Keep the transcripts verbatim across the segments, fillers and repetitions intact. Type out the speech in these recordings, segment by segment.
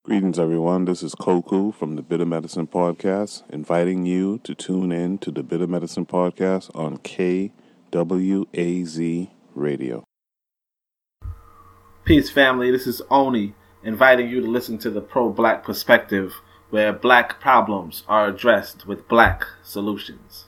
Greetings, everyone. This is Koku from the Bitter Medicine Podcast, inviting you to tune in to the Bitter Medicine Podcast on K W A Z Radio. Peace, family. This is Oni, inviting you to listen to the Pro-Black Perspective, where black problems are addressed with black solutions.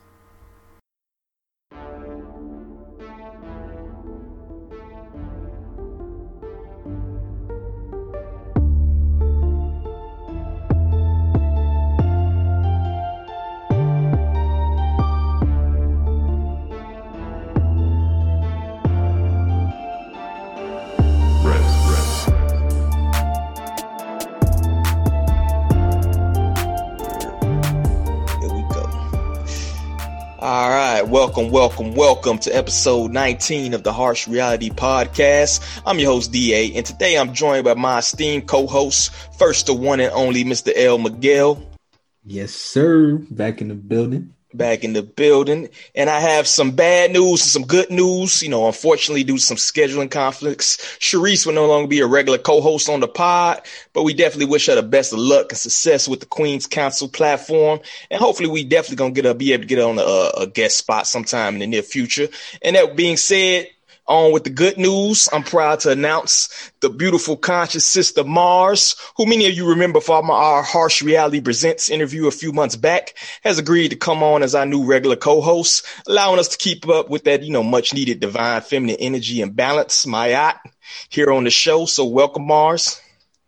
All right, welcome, welcome, welcome to episode nineteen of the Harsh Reality Podcast. I'm your host, D A, and today I'm joined by my esteemed co-host, first the one and only Mister L. Miguel. Yes, sir. Back in the building. Back in the building. And I have some bad news and some good news. You know, unfortunately, due to some scheduling conflicts, Sharice will no longer be a regular co-host on the pod, but we definitely wish her the best of luck and success with the Queen's Council platform. And hopefully we definitely going to get her, be able to get her on a, a guest spot sometime in the near future. And that being said, on with the good news, I'm proud to announce the beautiful conscious sister Mars, who many of you remember from our Harsh Reality Presents interview a few months back, has agreed to come on as our new regular co-host, allowing us to keep up with that, you know, much needed divine feminine energy and balance, Mayat, here on the show. So welcome, Mars.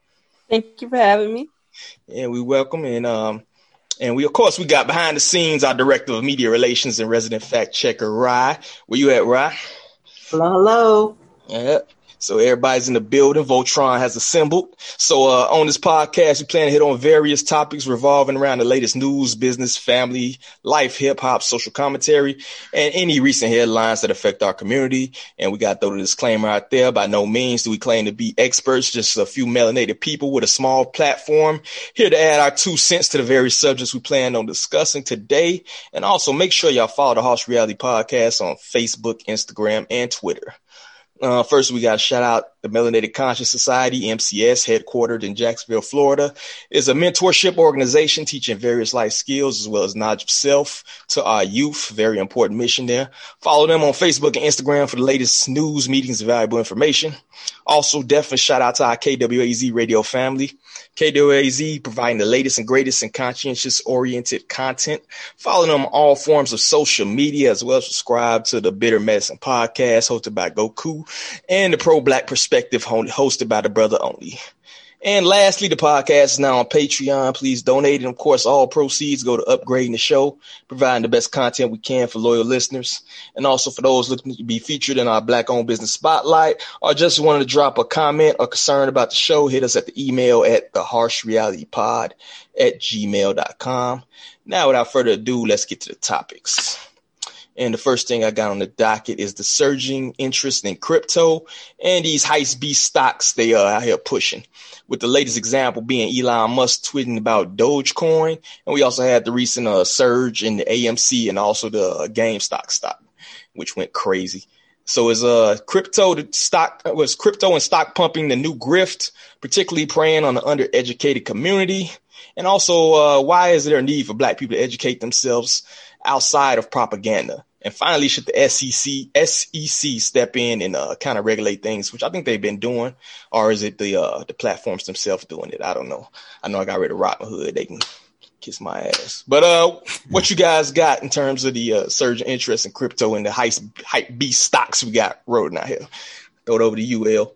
Thank you for having me. And we welcome. And, um, and we, of course, we got behind the scenes, our director of media relations and resident fact checker, Rye. Where you at, Rye? Hello, hello. Yeah. So everybody's in the building. Voltron has assembled. So uh, on this podcast, we plan to hit on various topics revolving around the latest news, business, family, life, hip hop, social commentary, and any recent headlines that affect our community. And we got to throw the disclaimer out there. By no means do we claim to be experts, just a few melanated people with a small platform here to add our two cents to the various subjects we plan on discussing today. And also make sure y'all follow the Harsh Reality Podcast on Facebook, Instagram, and Twitter. Uh, first, we got to shout out the Melanated Conscious Society, M C S, headquartered in Jacksonville, Florida. It's a mentorship organization teaching various life skills as well as knowledge of self to our youth. Very important mission there. Follow them on Facebook and Instagram for the latest news, meetings, and valuable information. Also, definitely shout out to our K W A Z radio family. K W A Z providing the latest and greatest and conscientious-oriented content. Follow them on all forms of social media, as well as subscribe to the Bitter Medicine Podcast hosted by Goku and the Pro-Black Perspective hosted by the brother Only. And lastly, the podcast is now on Patreon. Please donate. And of course, all proceeds go to upgrading the show, providing the best content we can for loyal listeners. And also for those looking to be featured in our Black owned business spotlight, or just wanted to drop a comment or concern about the show, hit us at the email at the harsh reality pod at gmail dot com. Now, without further ado, let's get to the topics. And the first thing I got on the docket is the surging interest in crypto and these heist beast stocks they are out here pushing, with the latest example being Elon Musk tweeting about Dogecoin. And we also had the recent uh, surge in the A M C and also the uh, GameStop stock, which went crazy. So is uh crypto the stock was crypto and stock pumping the new grift, particularly preying on the undereducated community? And also, uh, why is there a need for Black people to educate themselves outside of propaganda? And finally, should the S E C S E C step in and uh, kind of regulate things, which I think they've been doing, or is it the uh, the platforms themselves doing it? I don't know. I know I got rid of Robinhood. They can kiss my ass. But uh, what you guys got in terms of the uh, surge in interest in crypto and the hype, hype beast stocks we got rolling out here? Throw it over to you, L.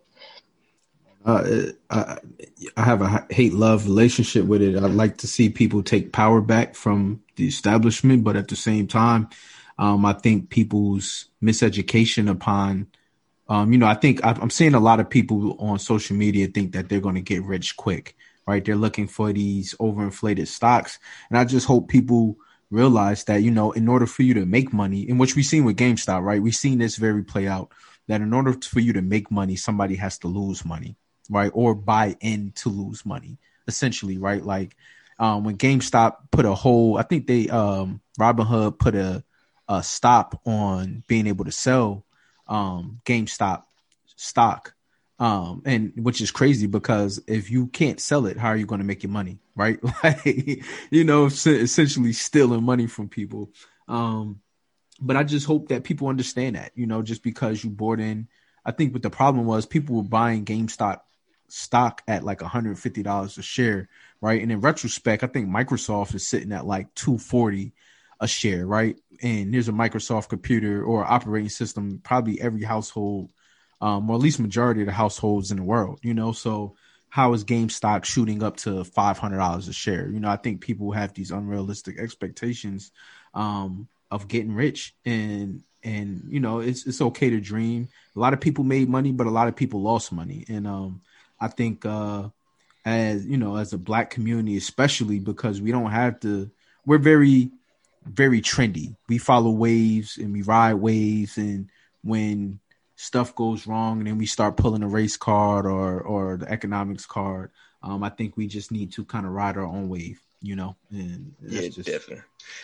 Uh, I, I have a hate-love relationship with it. I'd like to see people take power back from the establishment, but at the same time, um, I think people's miseducation upon, um, you know, I think I'm seeing a lot of people on social media think that they're going to get rich quick, right? They're looking for these overinflated stocks. And I just hope people realize that, you know, in order for you to make money, in which we've seen with GameStop, right? We've seen this very play out, that in order for you to make money, somebody has to lose money, right? Or buy in to lose money, essentially, right? Like um, when GameStop put a whole, I think they, um, Robinhood put a, a stop on being able to sell um, GameStop stock Um, and which is crazy because if you can't sell it, how are you going to make your money? Right. Like, you know, essentially stealing money from people. Um, but I just hope that people understand that, you know, just because you bought in, I think what the problem was people were buying GameStop stock at like one hundred fifty dollars a share. Right. And in retrospect, I think Microsoft is sitting at like two hundred forty a share. Right. And there's a Microsoft computer or operating system, probably every household, um, or at least majority of the households in the world, you know, so how is GameStop shooting up to five hundred dollars a share? You know, I think people have these unrealistic expectations um, of getting rich, and, and, you know, it's, it's okay to dream. A lot of people made money, but a lot of people lost money. And um, I think uh, as, you know, as a Black community, especially because we don't have to, we're very, very trendy. We follow waves and we ride waves. And when stuff goes wrong and then we start pulling a race card or or the economics card, um I think we just need to kind of ride our own wave, you know. And yeah, just... definitely.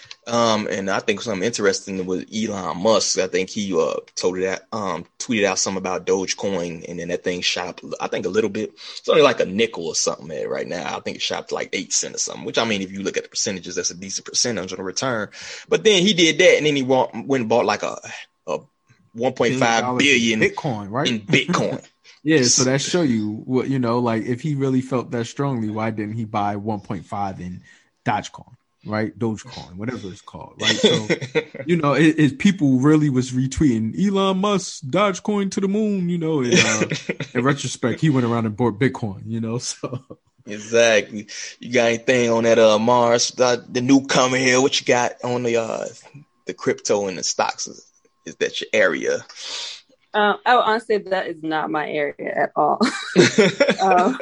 Um and I think something interesting with Elon Musk, I think he uh told it out, um tweeted out something about Dogecoin, and then that thing shot, I think, a little bit. It's only like a nickel or something there right now. I think it shot to like eight cents or something, which, I mean, if you look at the percentages, that's a decent percentage on the return. But then he did that, and then he went and bought like a a one point five billion Bitcoin, right? In Bitcoin. Yeah, so that show you what, you know, like if he really felt that strongly, why didn't he buy one point five in Dogecoin, right? Dogecoin, whatever it's called, right? So, you know, it, it people really was retweeting Elon Musk Dogecoin to the moon, you know. And, uh, in retrospect, he went around and bought Bitcoin, you know. So exactly. You got anything on that uh Mars, the, the newcomer here? What you got on the uh the crypto and the stocks? Is that your area? Um, I would honestly say that is not my area at all. um,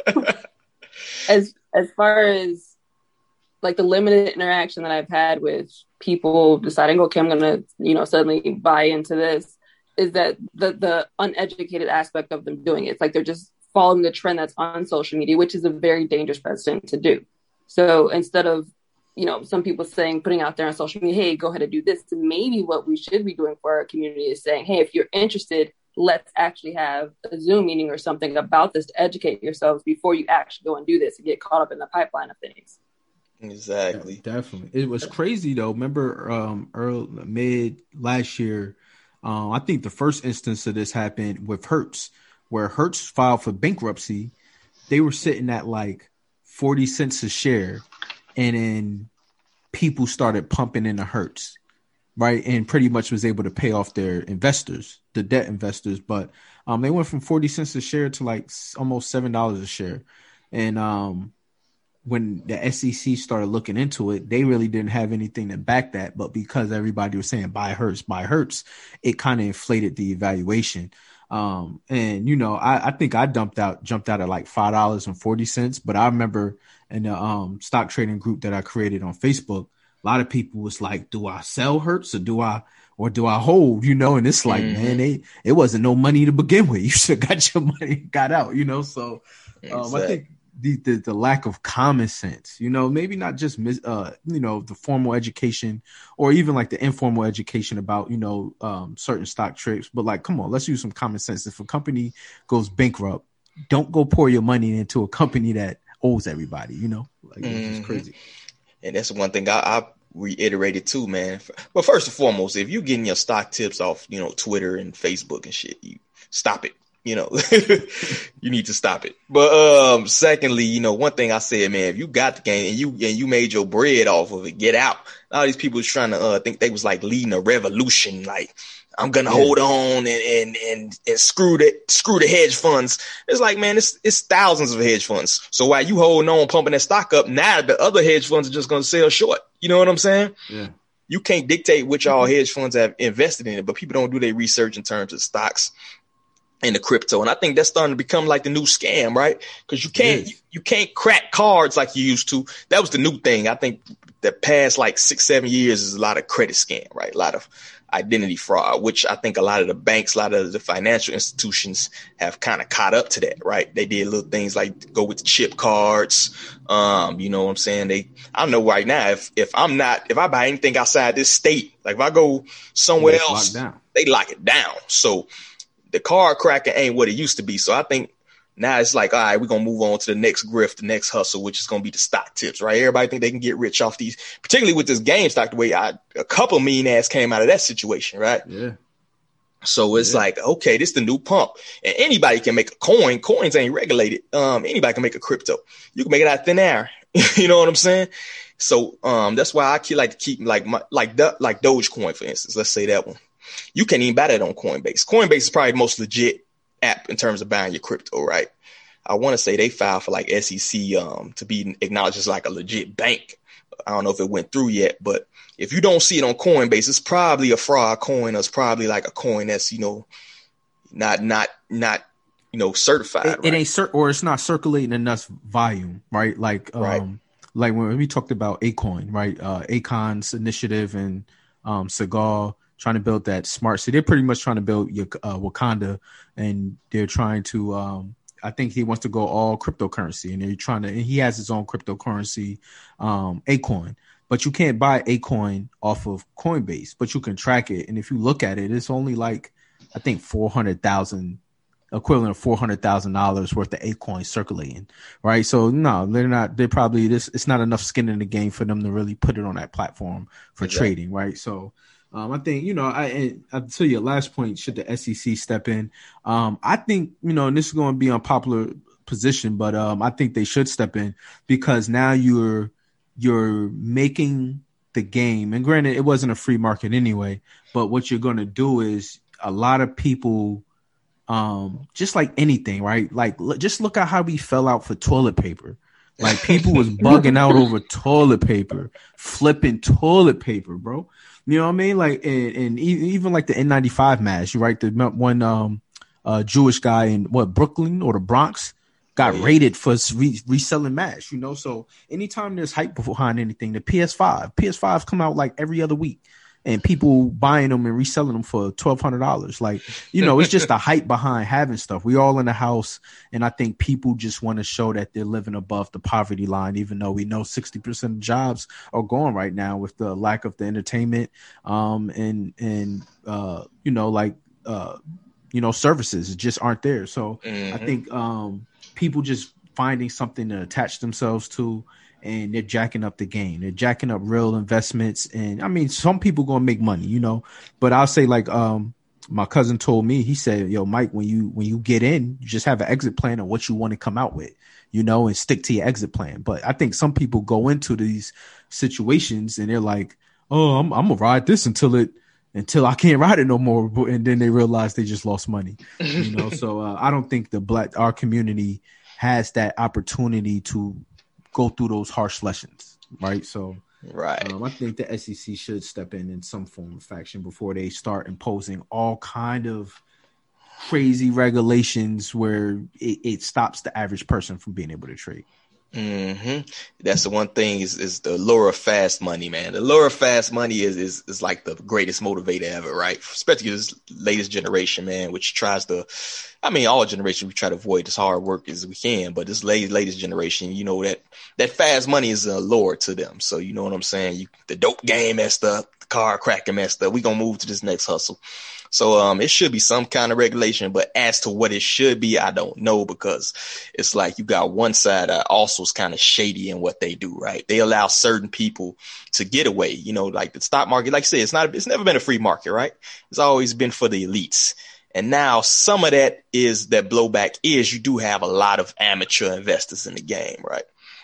as as far as like the limited interaction that I've had with people deciding, okay, I'm going to, you know, suddenly buy into this, is that the the uneducated aspect of them doing it. It's like they're just following the trend that's on social media, which is a very dangerous precedent to do. So instead of, you know, some people saying, putting out there on social media, hey, go ahead and do this. Maybe what we should be doing for our community is saying, hey, if you're interested, let's actually have a Zoom meeting or something about this to educate yourselves before you actually go and do this and get caught up in the pipeline of things. Exactly. Yeah, definitely. It was crazy though. Remember um early mid last year, um, I think the first instance of this happened with Hertz, where Hertz filed for bankruptcy. They were sitting at like forty cents a share. And then people started pumping into Hertz, right? And pretty much was able to pay off their investors, the debt investors. But um, they went from forty cents a share to like almost seven dollars a share. And um, when the S E C started looking into it, they really didn't have anything to back that. But because everybody was saying buy Hertz, buy Hertz, it kind of inflated the evaluation. Um, and, you know, I, I think I dumped out, jumped out at like five dollars and forty cents. But I remember in the um, stock trading group that I created on Facebook, a lot of people was like, do I sell Hertz or do I, or do I hold, you know? And it's like, mm-hmm. man, they, it wasn't no money to begin with. You should have got your money, got out, you know? So um, exactly. I think the, the, the lack of common sense, you know, maybe not just, uh, you know, the formal education or even like the informal education about, you know, um, certain stock tricks, but like, come on, let's use some common sense. If a company goes bankrupt, don't go pour your money into a company that owes everybody, you know, like mm-hmm. it's just crazy. And that's one thing I, I reiterated too, man. But first and foremost, if you're getting your stock tips off, you know, Twitter and Facebook and shit, you stop it. You know, you need to stop it. But um, secondly, you know, one thing I said, man, if you got the game and you and you made your bread off of it, get out. All these people was trying to uh, think they was like leading a revolution, like I'm gonna yeah. hold on and and and and screw the screw the hedge funds. It's like, man, it's it's thousands of hedge funds. So while you holding on, pumping that stock up, now the other hedge funds are just gonna sell short. You know what I'm saying? Yeah. You can't dictate which all hedge funds have invested in it, but people don't do their research in terms of stocks and the crypto. And I think that's starting to become like the new scam, right? Because you can't you, you can't crack cards like you used to. That was the new thing. I think the past like six, seven years is a lot of credit scam, right? A lot of identity fraud, which I think a lot of the banks, a lot of the financial institutions have kind of caught up to that, right? They did little things like go with the chip cards. Um, you know what I'm saying? They, I know right now, if, if I'm not, if I buy anything outside this state, like if I go somewhere else, they lock it down. So the card cracking ain't what it used to be. So I think Now it's like, all right, we're going to move on to the next grift, the next hustle, which is going to be the stock tips, right? Everybody think they can get rich off these, particularly with this GameStop, the way I, a couple mean ass came out of that situation, right? Yeah. So it's yeah. like, okay, this is the new pump, and anybody can make a coin. Coins ain't regulated. Um, anybody can make a crypto. You can make it out of thin air. You know what I'm saying? So, um, that's why I like to keep like my, like, like Dogecoin, for instance. Let's say that one. You can't even buy that on Coinbase. Coinbase is probably the most legit app in terms of buying your crypto, right? I want to say they filed for like S E C um to be acknowledged as like a legit bank. I don't know if it went through yet, but if you don't see it on Coinbase, it's probably a fraud coin, or it's probably like a coin that's, you know, not not not you know certified. It, right? it ain't cir- or it's not circulating enough volume, right? Like um right. like when we talked about Acoin, right? Uh Akon's initiative and um Segal trying to build that smart city. They're pretty much trying to build uh, Wakanda, and they're trying to, um, I think he wants to go all cryptocurrency, and they're trying to, and he has his own cryptocurrency, um, Acoin, but you can't buy Acoin off of Coinbase, but you can track it. And if you look at it, it's only like, I think four hundred thousand, equivalent of four hundred thousand dollars worth of Acoin circulating. Right. So no, they're not, they're probably this, it's not enough skin in the game for them to really put it on that platform for exactly. trading. Right. So, Um, I think, you know, I, I to your last point, should the S E C step in? Um, I think, you know, and this is going to be an unpopular position, but um, I think they should step in, because now you're you're making the game. And granted, it wasn't a free market anyway, but what you're going to do is a lot of people, um, just like anything, right? Like, l- just look at how we fell out for toilet paper. Like, people was bugging out over toilet paper, flipping toilet paper, bro. You know what I mean? Like, and, and even like the N ninety-five mask, right? The one um, uh, Jewish guy in what, Brooklyn or the Bronx got yeah. raided for re- reselling masks, you know? So anytime there's hype behind anything, the P S five, P S fives come out like every other week, and people buying them and reselling them for twelve hundred dollars. Like, you know, it's just the hype behind having stuff. We all in the house, and I think people just want to show that they're living above the poverty line, even though we know sixty percent of jobs are gone right now with the lack of the entertainment um, and, and uh, you know, like, uh, you know, services just aren't there. So mm-hmm. I think um, people just finding something to attach themselves to, and they're jacking up the game. They're jacking up real investments. And I mean, some people gonna make money, you know, but I'll say, like, um, my cousin told me, he said, yo, Mike, when you, when you get in, you just have an exit plan of what you want to come out with, you know, and stick to your exit plan. But I think some people go into these situations and they're like, oh, I'm, I'm gonna ride this until it, until I can't ride it no more. And then they realize they just lost money, you know? So uh, I don't think the black, our community has that opportunity to go through those harsh lessons, right? So, right. Um, I think the S E C should step in in some form of faction before they start imposing all kind of crazy regulations where it, it stops the average person from being able to trade. Mm-hmm. That's the one thing is, is the lure of fast money, man. The lure of fast money is, is, is like the greatest motivator ever, right? Especially this latest generation, man, which tries to, I mean, all generations, we try to avoid as hard work as we can, but this latest, latest generation, you know, that, that fast money is a lure to them. So, you know what I'm saying? You, the dope game messed up, the car cracking messed up. We gonna move to this next hustle. So um, it should be some kind of regulation, but as to what it should be, I don't know, because it's like you got one side that also is kind of shady in what they do, right? They allow certain people to get away, you know, like the stock market. Like I said, it's not, it's never been a free market, right? It's always been for the elites. And now some of that is that blowback is you do have a lot of amateur investors in the game, right?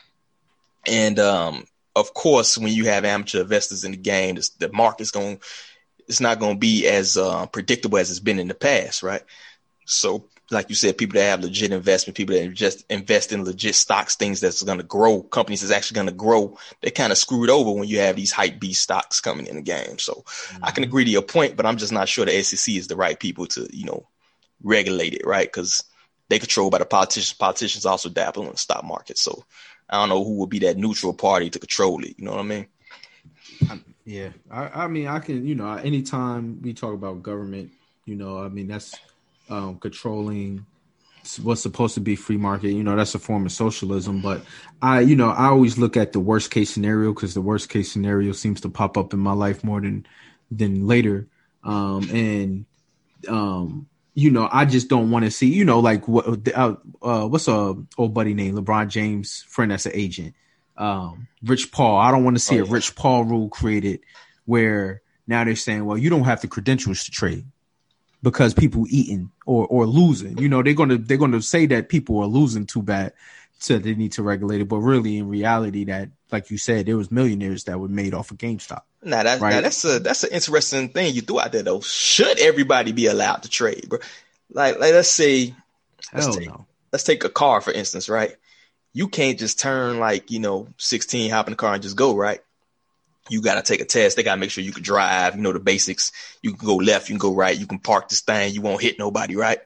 And um, of course, when you have amateur investors in the game, the market's going to, it's not going to be as uh, predictable as it's been in the past, right? So, like you said, people that have legit investment, people that just invest in legit stocks, things that's going to grow, companies that's actually going to grow, they're kind of screwed over when you have these hype beast stocks coming in the game. So mm-hmm. I can agree to your point, but I'm just not sure the S E C is the right people to, you know, regulate it, right? Because they control by the politicians. Politicians also dabble in the stock market. So I don't know who would be that neutral party to control it. You know what I mean? Yeah, I, I mean, I can, you know, anytime we talk about government, you know, I mean, that's um, controlling what's supposed to be free market. You know, that's a form of socialism. But I, you know, I always look at the worst case scenario, because the worst case scenario seems to pop up in my life more than than later. Um, and um, you know, I just don't want to see, you know, like what uh, uh, what's a old buddy named LeBron James friend that's an agent, um, Rich Paul. I don't want to see oh, a yeah. Rich Paul rule created where now they're saying, well, you don't have the credentials to trade because people eating or or losing. You know, they're gonna they're gonna say that people are losing too bad, so they need to regulate it. But really, in reality, that like you said, there was millionaires that were made off of GameStop. Now, that, right? now that's a that's an interesting thing you threw out there though. Should everybody be allowed to trade, bro? Like, like let's say, let's Hell take, no. let's take a car for instance, right? You can't just turn like you know sixteen, hop in the car and just go, right? You got to take a test. They got to make sure you can drive. You know the basics. You can go left, you can go right. You can park this thing. You won't hit nobody, right?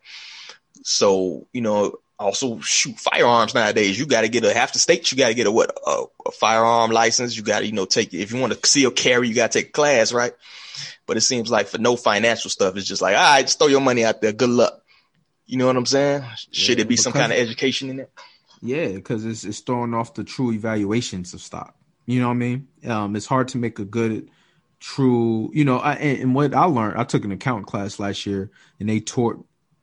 So you know. Also, shoot firearms nowadays. You got to get a half the states. You got to get a what a, a firearm license. You got to you know take if you want to conceal carry, you got to take a class, right? But it seems like for no financial stuff, it's just like all right, just throw your money out there. Good luck. You know what I'm saying? Should yeah, it be some kind of education in it? Yeah, because it's it's throwing off the true evaluations of stock. You know what I mean? Um, it's hard to make a good, true. You know, I, and, and what I learned, I took an accounting class last year, and they taught.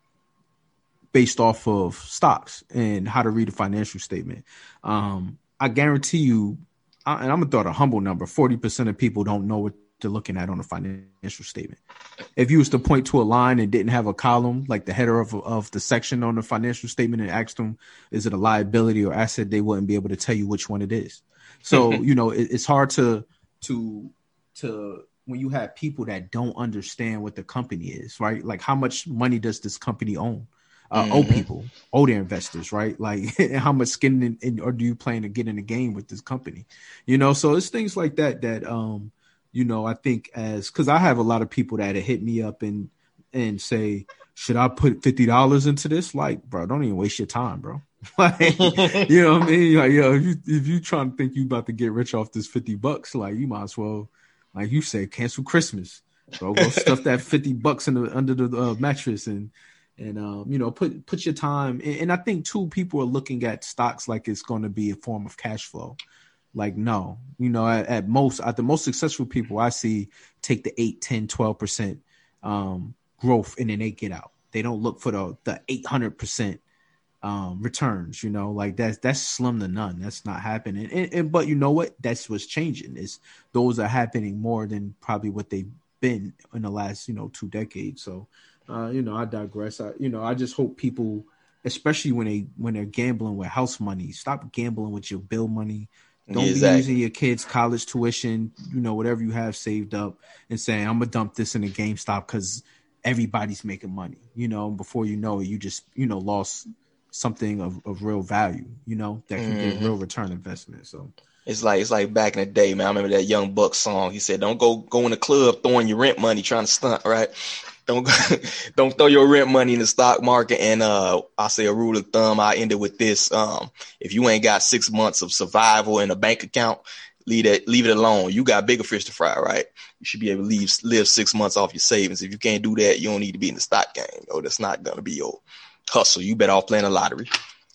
Based off of stocks and how to read a financial statement. Um, I guarantee you, and I'm going to throw out a humble number, forty percent of people don't know what they're looking at on a financial statement. If you was to point to a line and didn't have a column, like the header of, of the section on the financial statement and asked them, is it a liability or asset? They wouldn't be able to tell you which one it is. So, you know, it, it's hard to, to, to, when you have people that don't understand what the company is, right? Like how much money does this company own? Uh, mm-hmm. Old people, older investors, right? Like how much skin in, in, or do you plan to get in the game with this company? You know, so it's things like that that, um, you know, I think as because I have a lot of people that hit me up and and say, should I put fifty dollars into this? Like, bro, don't even waste your time, bro. Like, you know what I mean? Like, yo, if you if you trying to think you about to get rich off this fifty bucks, like you might as well, like you say, cancel Christmas, bro. Go stuff that fifty bucks in the under the uh, mattress and. And, um, you know, put put your time. And, and I think, too, people are looking at stocks like it's going to be a form of cash flow. Like, no, you know, at, at most, at the most successful people I see take the eight, ten, twelve percent um, growth and then they get out. They don't look for the, the eight hundred percent um, returns, you know, like that's that's slim to none. That's not happening. And, and, but you know what? That's what's changing is those are happening more than probably what they've been in the last, you know, two decades. So, Uh, you know, I digress. I, you know, I just hope people, especially when they when they're gambling with house money, stop gambling with your bill money. Don't exactly. be using your kids' college tuition, you know, whatever you have saved up, and saying I'm gonna dump this in a GameStop because everybody's making money. You know, before you know it, you just you know lost something of, of real value. You know, that can mm-hmm. get real return investment. So. It's like it's like back in the day, man. I remember that Young Buck song. He said, "Don't go go in the club throwing your rent money trying to stunt, right? Don't don't throw your rent money in the stock market." And uh, I say a rule of thumb. I ended with this: um, if you ain't got six months of survival in a bank account, leave it leave it alone. You got bigger fish to fry, right? You should be able to leave live six months off your savings. If you can't do that, you don't need to be in the stock game. Oh, that's not gonna be your hustle. You better off playing the lottery.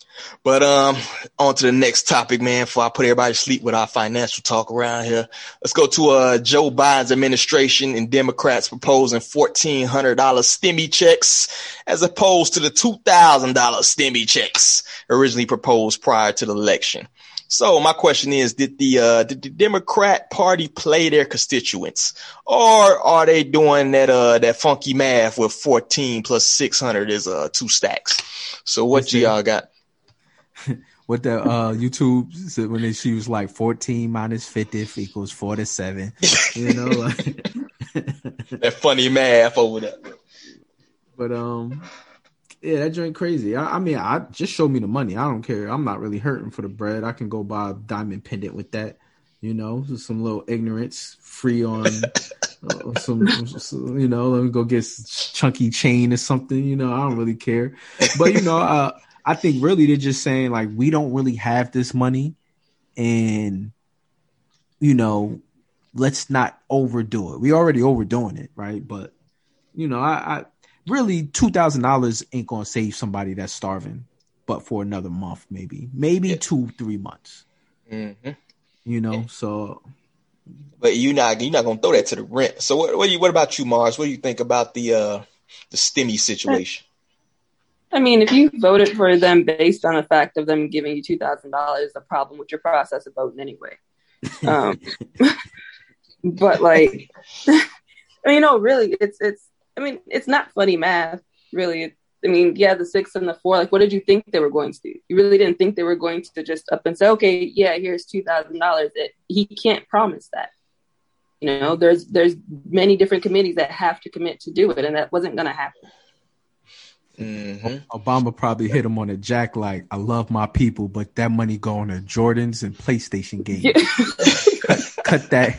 But um, on to the next topic, man, before I put everybody to sleep with our financial talk around here. Let's go to uh, Joe Biden's administration and Democrats proposing fourteen hundred dollars stimmy checks as opposed to the two thousand dollars stimmy checks originally proposed prior to the election. So my question is, did the uh, did the Democrat Party play their constituents, or are they doing that uh, that funky math with fourteen plus six hundred is uh, two stacks? So what do y'all got? What the uh, YouTube said when they, she was like fourteen minus fifty equals forty-seven. You know, like that funny math over there. But um, yeah, that joint crazy. I, I mean, I just show me the money. I don't care. I'm not really hurting for the bread. I can go buy a diamond pendant with that. You know, some little ignorance free on uh, some, some. You know, let me go get chunky chain or something. You know, I don't really care. But you know, uh. I think really they're just saying like we don't really have this money and, you know, let's not overdo it. We already overdoing it, right? But, you know, I, I really two thousand dollars ain't going to save somebody that's starving, but for another month, maybe, maybe yeah. two, three months, mm-hmm. you know, yeah. so. But you're not, you're not going to throw that to the rent. So what, what do you, what about you, Mars? What do you think about the, uh, the stimmy situation? I mean, if you voted for them based on the fact of them giving you two thousand dollars, a problem with your process of voting anyway. Um, but like, I mean, no, really, it's it's. I mean, it's not funny math, really. I mean, yeah, the six and the four. Like, what did you think they were going to do? You really didn't think they were going to just up and say, "Okay, yeah, here's two thousand dollars." He can't promise that. You know, there's there's many different committees that have to commit to do it, and that wasn't going to happen. Mm-hmm. Obama probably hit him on the jack like, "I love my people, but that money going to Jordans and PlayStation games." Yeah. cut, cut that,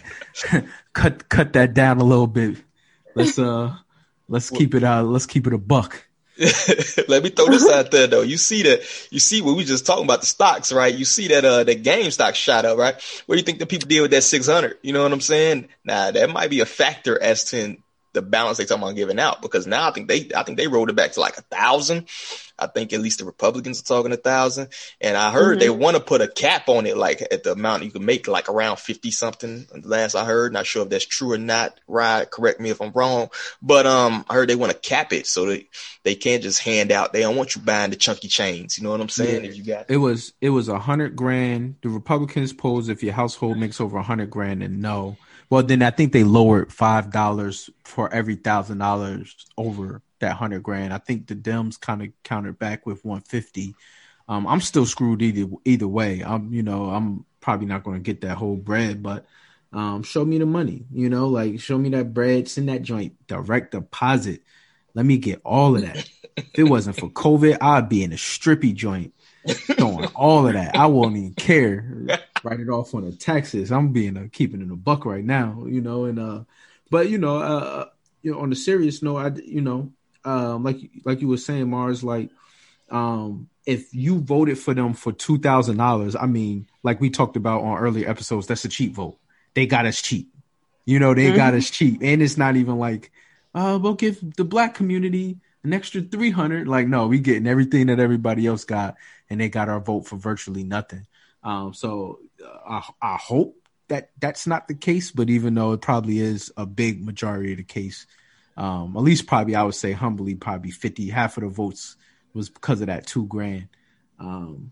cut cut that down a little bit. Let's uh, let's keep it uh, let's keep it a buck. Let me throw this out there though. You see that you see what we just talking about the stocks, right? You see that uh the GameStop shot up, right? What do you think the people did with that six hundred? You know what I'm saying? Now that might be a factor as to the balance they talking about giving out, because now I think they I think they rolled it back to like a thousand. I think at least the Republicans are talking a thousand, and I heard mm-hmm. they want to put a cap on it, like at the amount you can make, like around fifty something. Last I heard, not sure if that's true or not. Right, correct me if I'm wrong, but um, I heard they want to cap it so that they can't just hand out. They don't want you buying the chunky chains. You know what I'm saying? Yeah. If you got it was it was a hundred grand. The Republicans posed if your household makes over a hundred grand, and no. Well, then I think they lowered five dollars for every thousand dollars over that hundred grand. I think the Dems kind of countered back with one fifty. Um, I'm still screwed either either way. I'm, you know, I'm probably not going to get that whole bread, but um, show me the money. You know, like show me that bread, send that joint direct deposit. Let me get all of that. If it wasn't for COVID, I'd be in a strippy joint throwing all of that. I won't even care. Write it off on the taxes. I'm being a keeping in a buck right now, you know. And uh, but you know, uh, you know, on a serious note, I, you know, um, like like you were saying, Mars, like, um, if you voted for them for two thousand dollars, I mean, like we talked about on earlier episodes, that's a cheap vote. They got us cheap, you know. They mm-hmm. got us cheap, and it's not even like, uh, we'll give the black community an extra three hundred. Like, no, we getting everything that everybody else got, and they got our vote for virtually nothing. Um, so uh, I, I hope that that's not the case, but even though it probably is a big majority of the case, um, at least probably I would say humbly, probably fifty, half of the votes was because of that two grand. Um,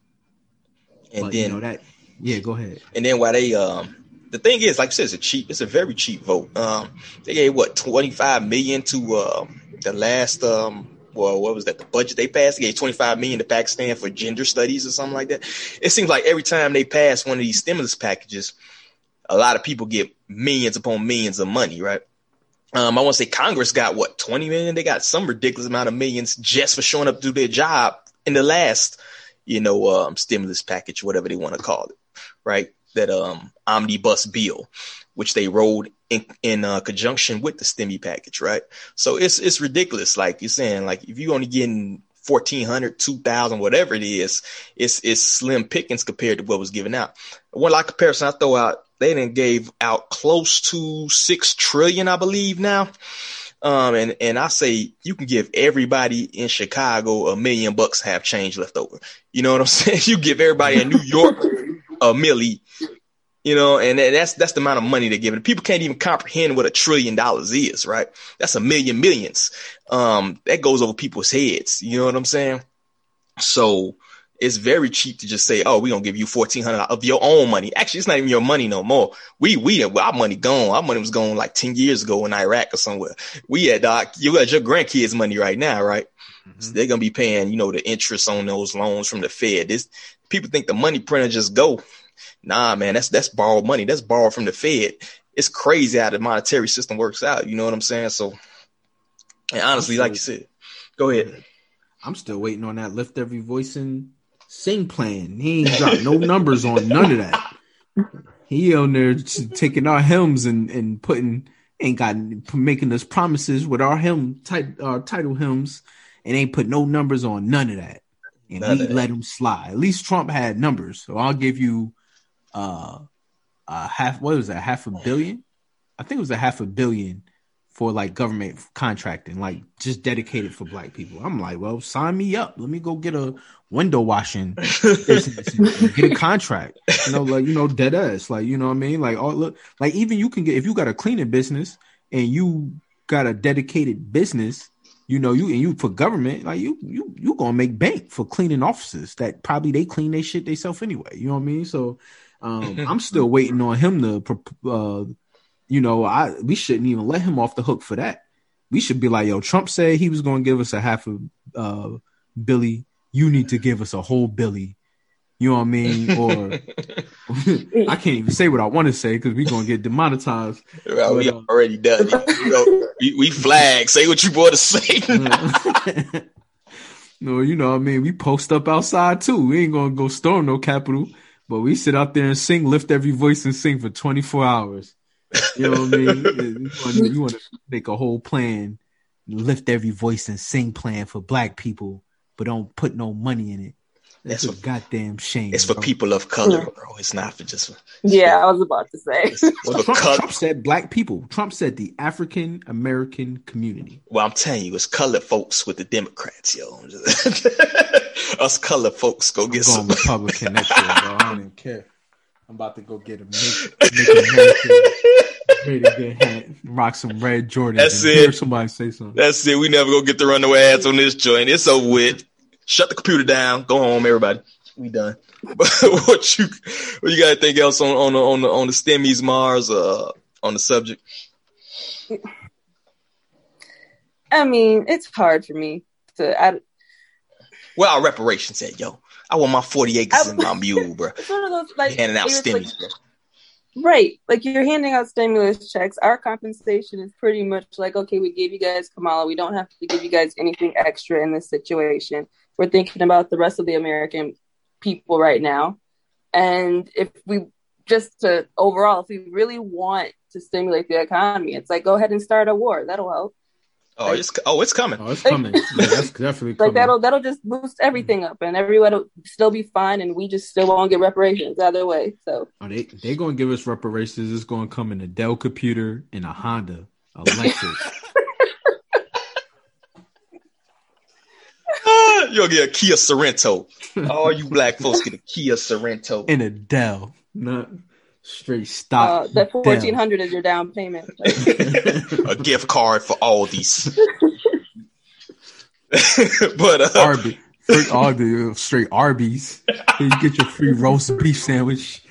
and but, then, you know, that, yeah, go ahead. And then why they, um, the thing is, like I said, it's a cheap, it's a very cheap vote. Um, they gave what, twenty-five million to, uh, the last, um, well, what was that? The budget they passed, they gave twenty-five million to Pakistan for gender studies or something like that. It seems like every time they pass one of these stimulus packages, a lot of people get millions upon millions of money, right? Um, I want to say Congress got what, twenty million? They got some ridiculous amount of millions just for showing up to do their job in the last, you know, um, stimulus package, whatever they want to call it, right? That um, omnibus bill, which they rolled in, in uh, conjunction with the stimmy package, right? So it's it's ridiculous. Like you're saying, like if you only getting fourteen hundred, two thousand, whatever it is, it's it's slim pickings compared to what was given out. One like comparison I throw out, they then gave out close to six trillion, I believe now. Um, and, and I say you can give everybody in Chicago a million bucks have change left over. You know what I'm saying? You give everybody in New York a milli, you know, and that's that's the amount of money they're giving. People can't even comprehend what a trillion dollars is, right? That's a million millions. Um, that goes over people's heads. You know what I'm saying? So it's very cheap to just say, oh, we're going to give you fourteen hundred dollars of your own money. Actually, it's not even your money no more. We, we, our money gone. Our money was gone like ten years ago in Iraq or somewhere. We had, uh, you got your grandkids' money right now, right? Mm-hmm. So they're going to be paying, you know, the interest on those loans from the Fed. This, people think the money printer just go. Nah, man, that's, that's borrowed money. That's borrowed from the Fed. It's crazy how the monetary system works out. You know what I'm saying? So, and honestly, still, like you said, go ahead. I'm still waiting on that Lift Every Voice and Sing plan. He ain't got no numbers on none of that. He on there taking our hymns and, and putting, ain't got, making us promises with our hymn, tit, our title hymns, and ain't put no numbers on none of that. And none we let him slide. At least Trump had numbers. So I'll give you uh, a half, what was that, half a billion? I think it was a half a billion for like government contracting, like just dedicated for black people. I'm like, well, sign me up. Let me go get a window washing business and get a contract. You know, like, you know, dead ass. Like, you know what I mean? Like, oh, look, like even you can get, if you got a cleaning business and you got a dedicated business, You know, you and you for government, like you you you gonna make bank for cleaning offices that probably they clean their shit themselves anyway. You know what I mean? So um, I'm still waiting on him to, uh, you know, I we shouldn't even let him off the hook for that. We should be like, yo, Trump said he was gonna give us a half a uh, Billy. You need to give us a whole Billy. You know what I mean? Or I can't even say what I want to say because we're going to get demonetized. Well, but, we uh, already done it. You know, we, we flag. Say what you want to say. No, you know what I mean? We post up outside too. We ain't going to go storm no Capitol, but we sit out there and sing, lift every voice and sing for twenty-four hours. You know what I mean? We want to make a whole plan, lift every voice and sing plan for black people, but don't put no money in it. That's That's a for, goddamn shame. It's for bro. people of color, bro. It's not for just. Yeah, I was about to say. For Trump, color. Trump said black people. Trump said the African American community. Well, I'm telling you, it's colored folks with the Democrats, yo. Us colored folks go get I'm going some Republican next year, bro. I don't even care. I'm about to go get a make, make America great again hat, rock some red Jordans. That's and it. Hear somebody say something. That's it. We never gonna get to run no ads on this joint. It's over with. Shut the computer down. Go home, everybody. We done. But what you what you got anything else on on the on the on the STEMIs, Mars, uh, on the subject? I mean, it's hard for me to. I, Where our reparations at, yo? I want my forty acres I, and my mule, bro. It's one of those like handing out it's STEMIs, like, bro. Right. Like you're handing out stimulus checks. Our compensation is pretty much like, okay, we gave you guys Kamala. We don't have to give you guys anything extra in this situation. We're thinking about the rest of the American people right now. And if we just to overall, if we really want to stimulate the economy, it's like, go ahead and start a war. That'll help. Oh, like, it's oh, it's coming. Oh, it's coming. Yeah, that's definitely coming. Like that'll that'll just boost everything up, and everyone will still be fine, and we just still won't get reparations either way. So oh, they they gonna give us reparations. It's gonna come in a Dell computer and a Honda electric. You'll get a Kia Sorento. All you black folks get a Kia Sorento in a Dell, not straight stock. uh, that fourteen hundred is your down payment. A gift card for Aldi's. But uh, Arby, free, all the straight Arby's. You get your free roast beef sandwich.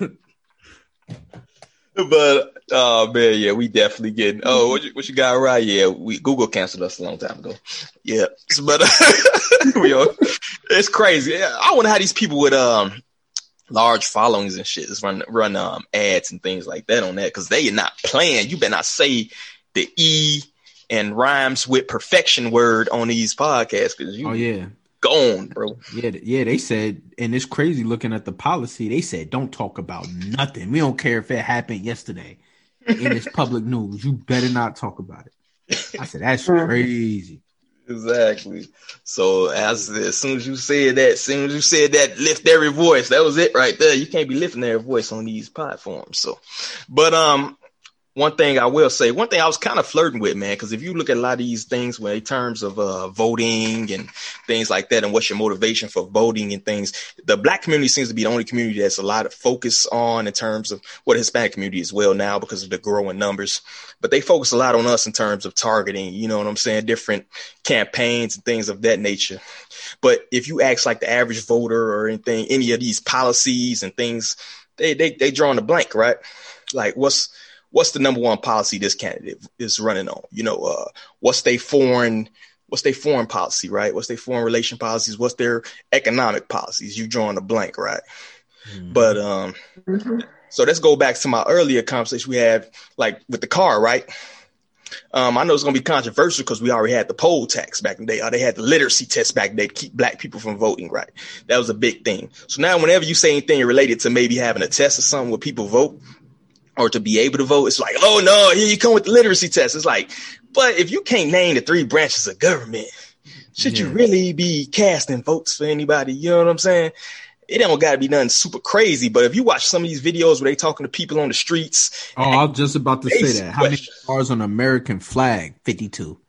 But oh man, yeah, we definitely getting. Oh, what you, what you got right? Yeah, we Google canceled us a long time ago. Yeah, but uh, we are, it's crazy. I wonder how these people with um large followings and shit just run run um ads and things like that on that, because they are not playing. You better not say the E and rhymes with perfection word on these podcasts, because you oh yeah gone, bro. Yeah, yeah. They said, and it's crazy looking at the policy. They said, don't talk about nothing. We don't care if it happened yesterday in this public news. You better not talk about it. I said, that's crazy. Exactly. So as as soon as you said that, as soon as you said that, lift every voice. That was it right there. You can't be lifting every voice on these platforms. So, but um. One thing I will say, one thing I was kind of flirting with, man, because if you look at a lot of these things where in terms of uh, voting and things like that, and what's your motivation for voting and things, the black community seems to be the only community that's a lot of focus on in terms of what well, the Hispanic community as well now because of the growing numbers. But they focus a lot on us in terms of targeting, you know what I'm saying, different campaigns and things of that nature. But if you ask like the average voter or anything, any of these policies and things, they they they draw on the blank, right? Like what's What's the number one policy this candidate is running on? You know, uh, what's their foreign, what's their foreign policy, right? What's their foreign relation policies? What's their economic policies? You drawing a blank, right? Mm-hmm. But um, mm-hmm. So let's go back to my earlier conversation we had, like with the car, right? Um, I know it's going to be controversial because we already had the poll tax back in the day. Or they had the literacy test back in the day to keep black people from voting, right? That was a big thing. So now whenever you say anything related to maybe having a test or something where people vote, or to be able to vote, it's like, oh no, here you come with the literacy test. It's like, but if you can't name the three branches of government, should yeah. you really be casting votes for anybody? You know what I'm saying? It don't got to be nothing super crazy, but if you watch some of these videos where they talking to people on the streets. Oh, I was just about to say that. How many stars on the American flag? fifty-two.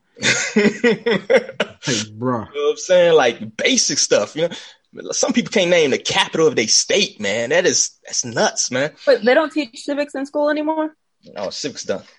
Hey, bro. You know what I'm saying? Like basic stuff, you know? Some people can't name the capital of their state, man. That is, that's nuts, man. But they don't teach civics in school anymore? No, civics done.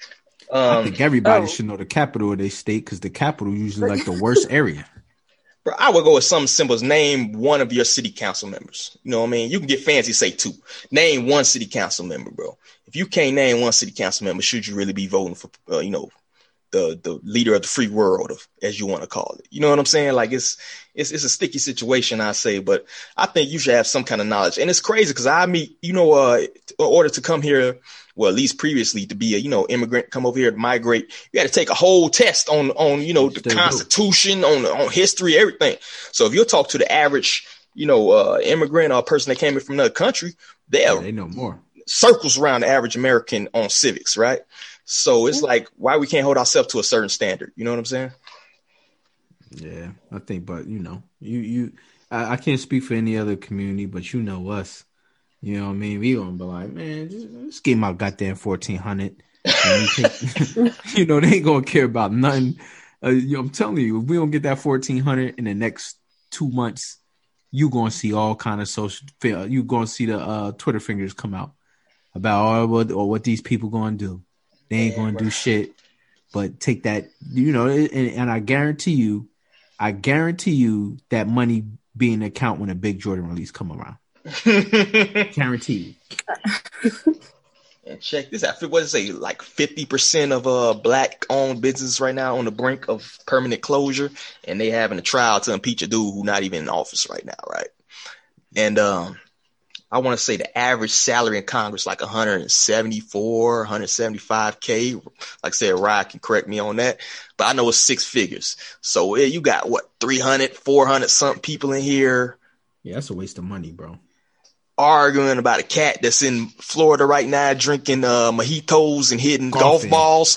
Um, I think everybody oh. should know the capital of their state because the capital usually like the worst area. Bro, I would go with something simple as name one of your city council members. You know what I mean? You can get fancy, say two. Name one city council member, bro. If you can't name one city council member, should you really be voting for, uh, you know, the the leader of the free world, of, as you want to call it? You know what I'm saying? Like it's it's it's a sticky situation, I say, but I think you should have some kind of knowledge. And it's crazy because I meet, you know, uh, in order to come here, well, at least previously to be a, you know, immigrant, come over here to migrate, you had to take a whole test on, on, you know, the Still Constitution, on, on history, everything. So if you'll talk to the average, you know, uh, immigrant or person that came in from another country, they're Yeah, they know more. circles around the average American on civics, right? So it's like, why we can't hold ourselves to a certain standard? You know what I'm saying? Yeah, I think, but you know, you you, I, I can't speak for any other community, but you know us. You know what I mean? We gonna be like, man, just, just give my goddamn fourteen hundred. You know, they ain't gonna care about nothing. Uh, you know, I'm telling you, if we don't get that fourteen hundred in the next two months, you gonna see all kind of social. You gonna see the uh, Twitter fingers come out about all what or what these people gonna do. They ain't gonna do shit, but take that. You know, and, and I guarantee you, I guarantee you that money be in the account when a Big Jordan release come around. Guaranteed. And check this out. What does it say? Like fifty percent of uh black owned businesses right now on the brink of permanent closure, and they having a trial to impeach a dude who not even in office right now, right? And um, I want to say the average salary in Congress like one hundred seventy-four, one hundred seventy-five K. Like I said, Ryan can correct me on that, but I know it's six figures. So yeah, you got what three hundred, four hundred something people in here. Yeah, that's a waste of money, bro. Arguing about a cat that's in Florida right now drinking uh, mojitos and hitting golf Golfing. balls.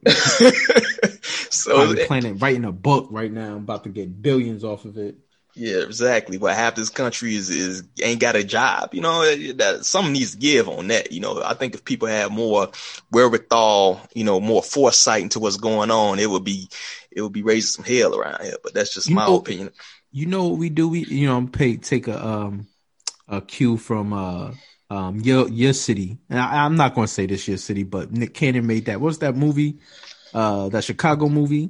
So Probably planning writing a book right now. I'm about to get billions off of it. yeah, exactly. But half this country is is ain't got a job. You know, that something needs to give on that. You know, I think if people have more wherewithal, you know, more foresight into what's going on, it would be it would be raising some hell around here. But that's just You my know- opinion. You know what we do? We you know pay take a um a cue from uh um your your city. And I, I'm not going to say this your city, but Nick Cannon made that. What's that movie? Uh, that Chicago movie.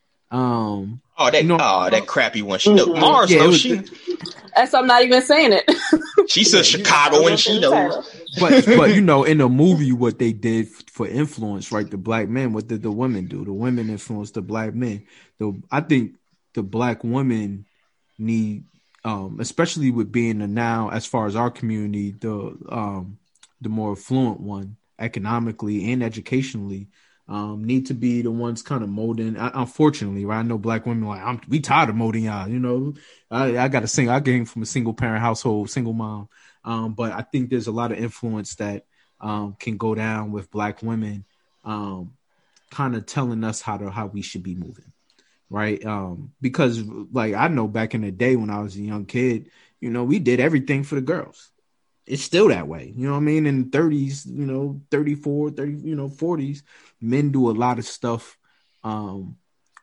Um, Oh, that you know- oh that crappy one. She know Mhm. Mars Yeah, it knows was- she That's I'm not even saying it. she said Chicago and she knows. but but you know, in the movie, what they did for influence, right? The black men, what did the women do? The women influenced the black men. The I think the black women need, um, especially with being the now, as far as our community, the um, the more affluent one, economically and educationally, um, need to be the ones kind of molding. I, unfortunately, right? I know black women like I'm. We tired of molding y'all. You know, I, I got a single. I came from a single parent household, single mom. Um, but I think there's a lot of influence that um, can go down with black women, um, kind of telling us how to how we should be moving, right? Um, because like I know back in the day when I was a young kid, you know, we did everything for the girls. It's still that way, you know what I mean? In the thirties, you know, thirty-four, thirty, you know, forties, men do a lot of stuff um,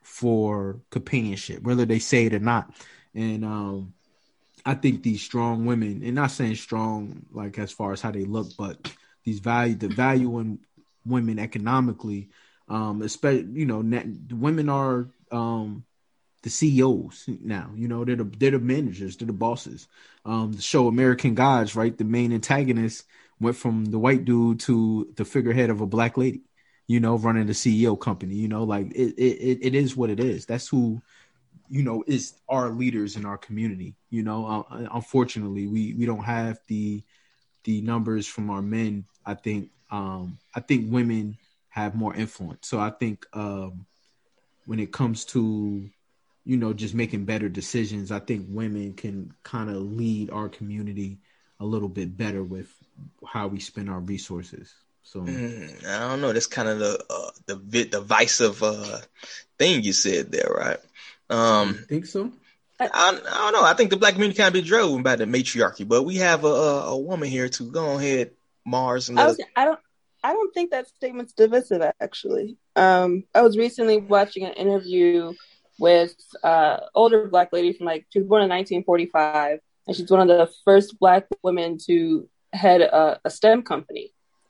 for companionship, whether they say it or not. And um, I think these strong women, and not saying strong like as far as how they look, but these value, the value in women economically, um, especially, you know, net, women are um, the C E Os now. You know, they're the they're the managers, they're the bosses. Um, the show American Gods, right? The main antagonist went from the white dude to the figurehead of a black lady, you know, running the C E O company. You know, like it it it is what it is. That's who, you know, is our leaders in our community. You know, uh, unfortunately, we we don't have the the numbers from our men. I think um, I think women have more influence. So I think um, when it comes to, you know, just making better decisions, I think women can kind of lead our community a little bit better with how we spend our resources. So Mm, I don't know. That's kind of the uh, the vi- divisive uh, thing you said there, right? Um, think so? I, I don't know. I think the black community kind of be driven by the matriarchy, but we have a, a, a woman here to go ahead, Mars. And I, let was, I don't. I don't think that statement's divisive. Actually, um, I was recently watching an interview with uh older black lady from like she was born in nineteen forty-five, and she's one of the first black women to head a, a STEM company.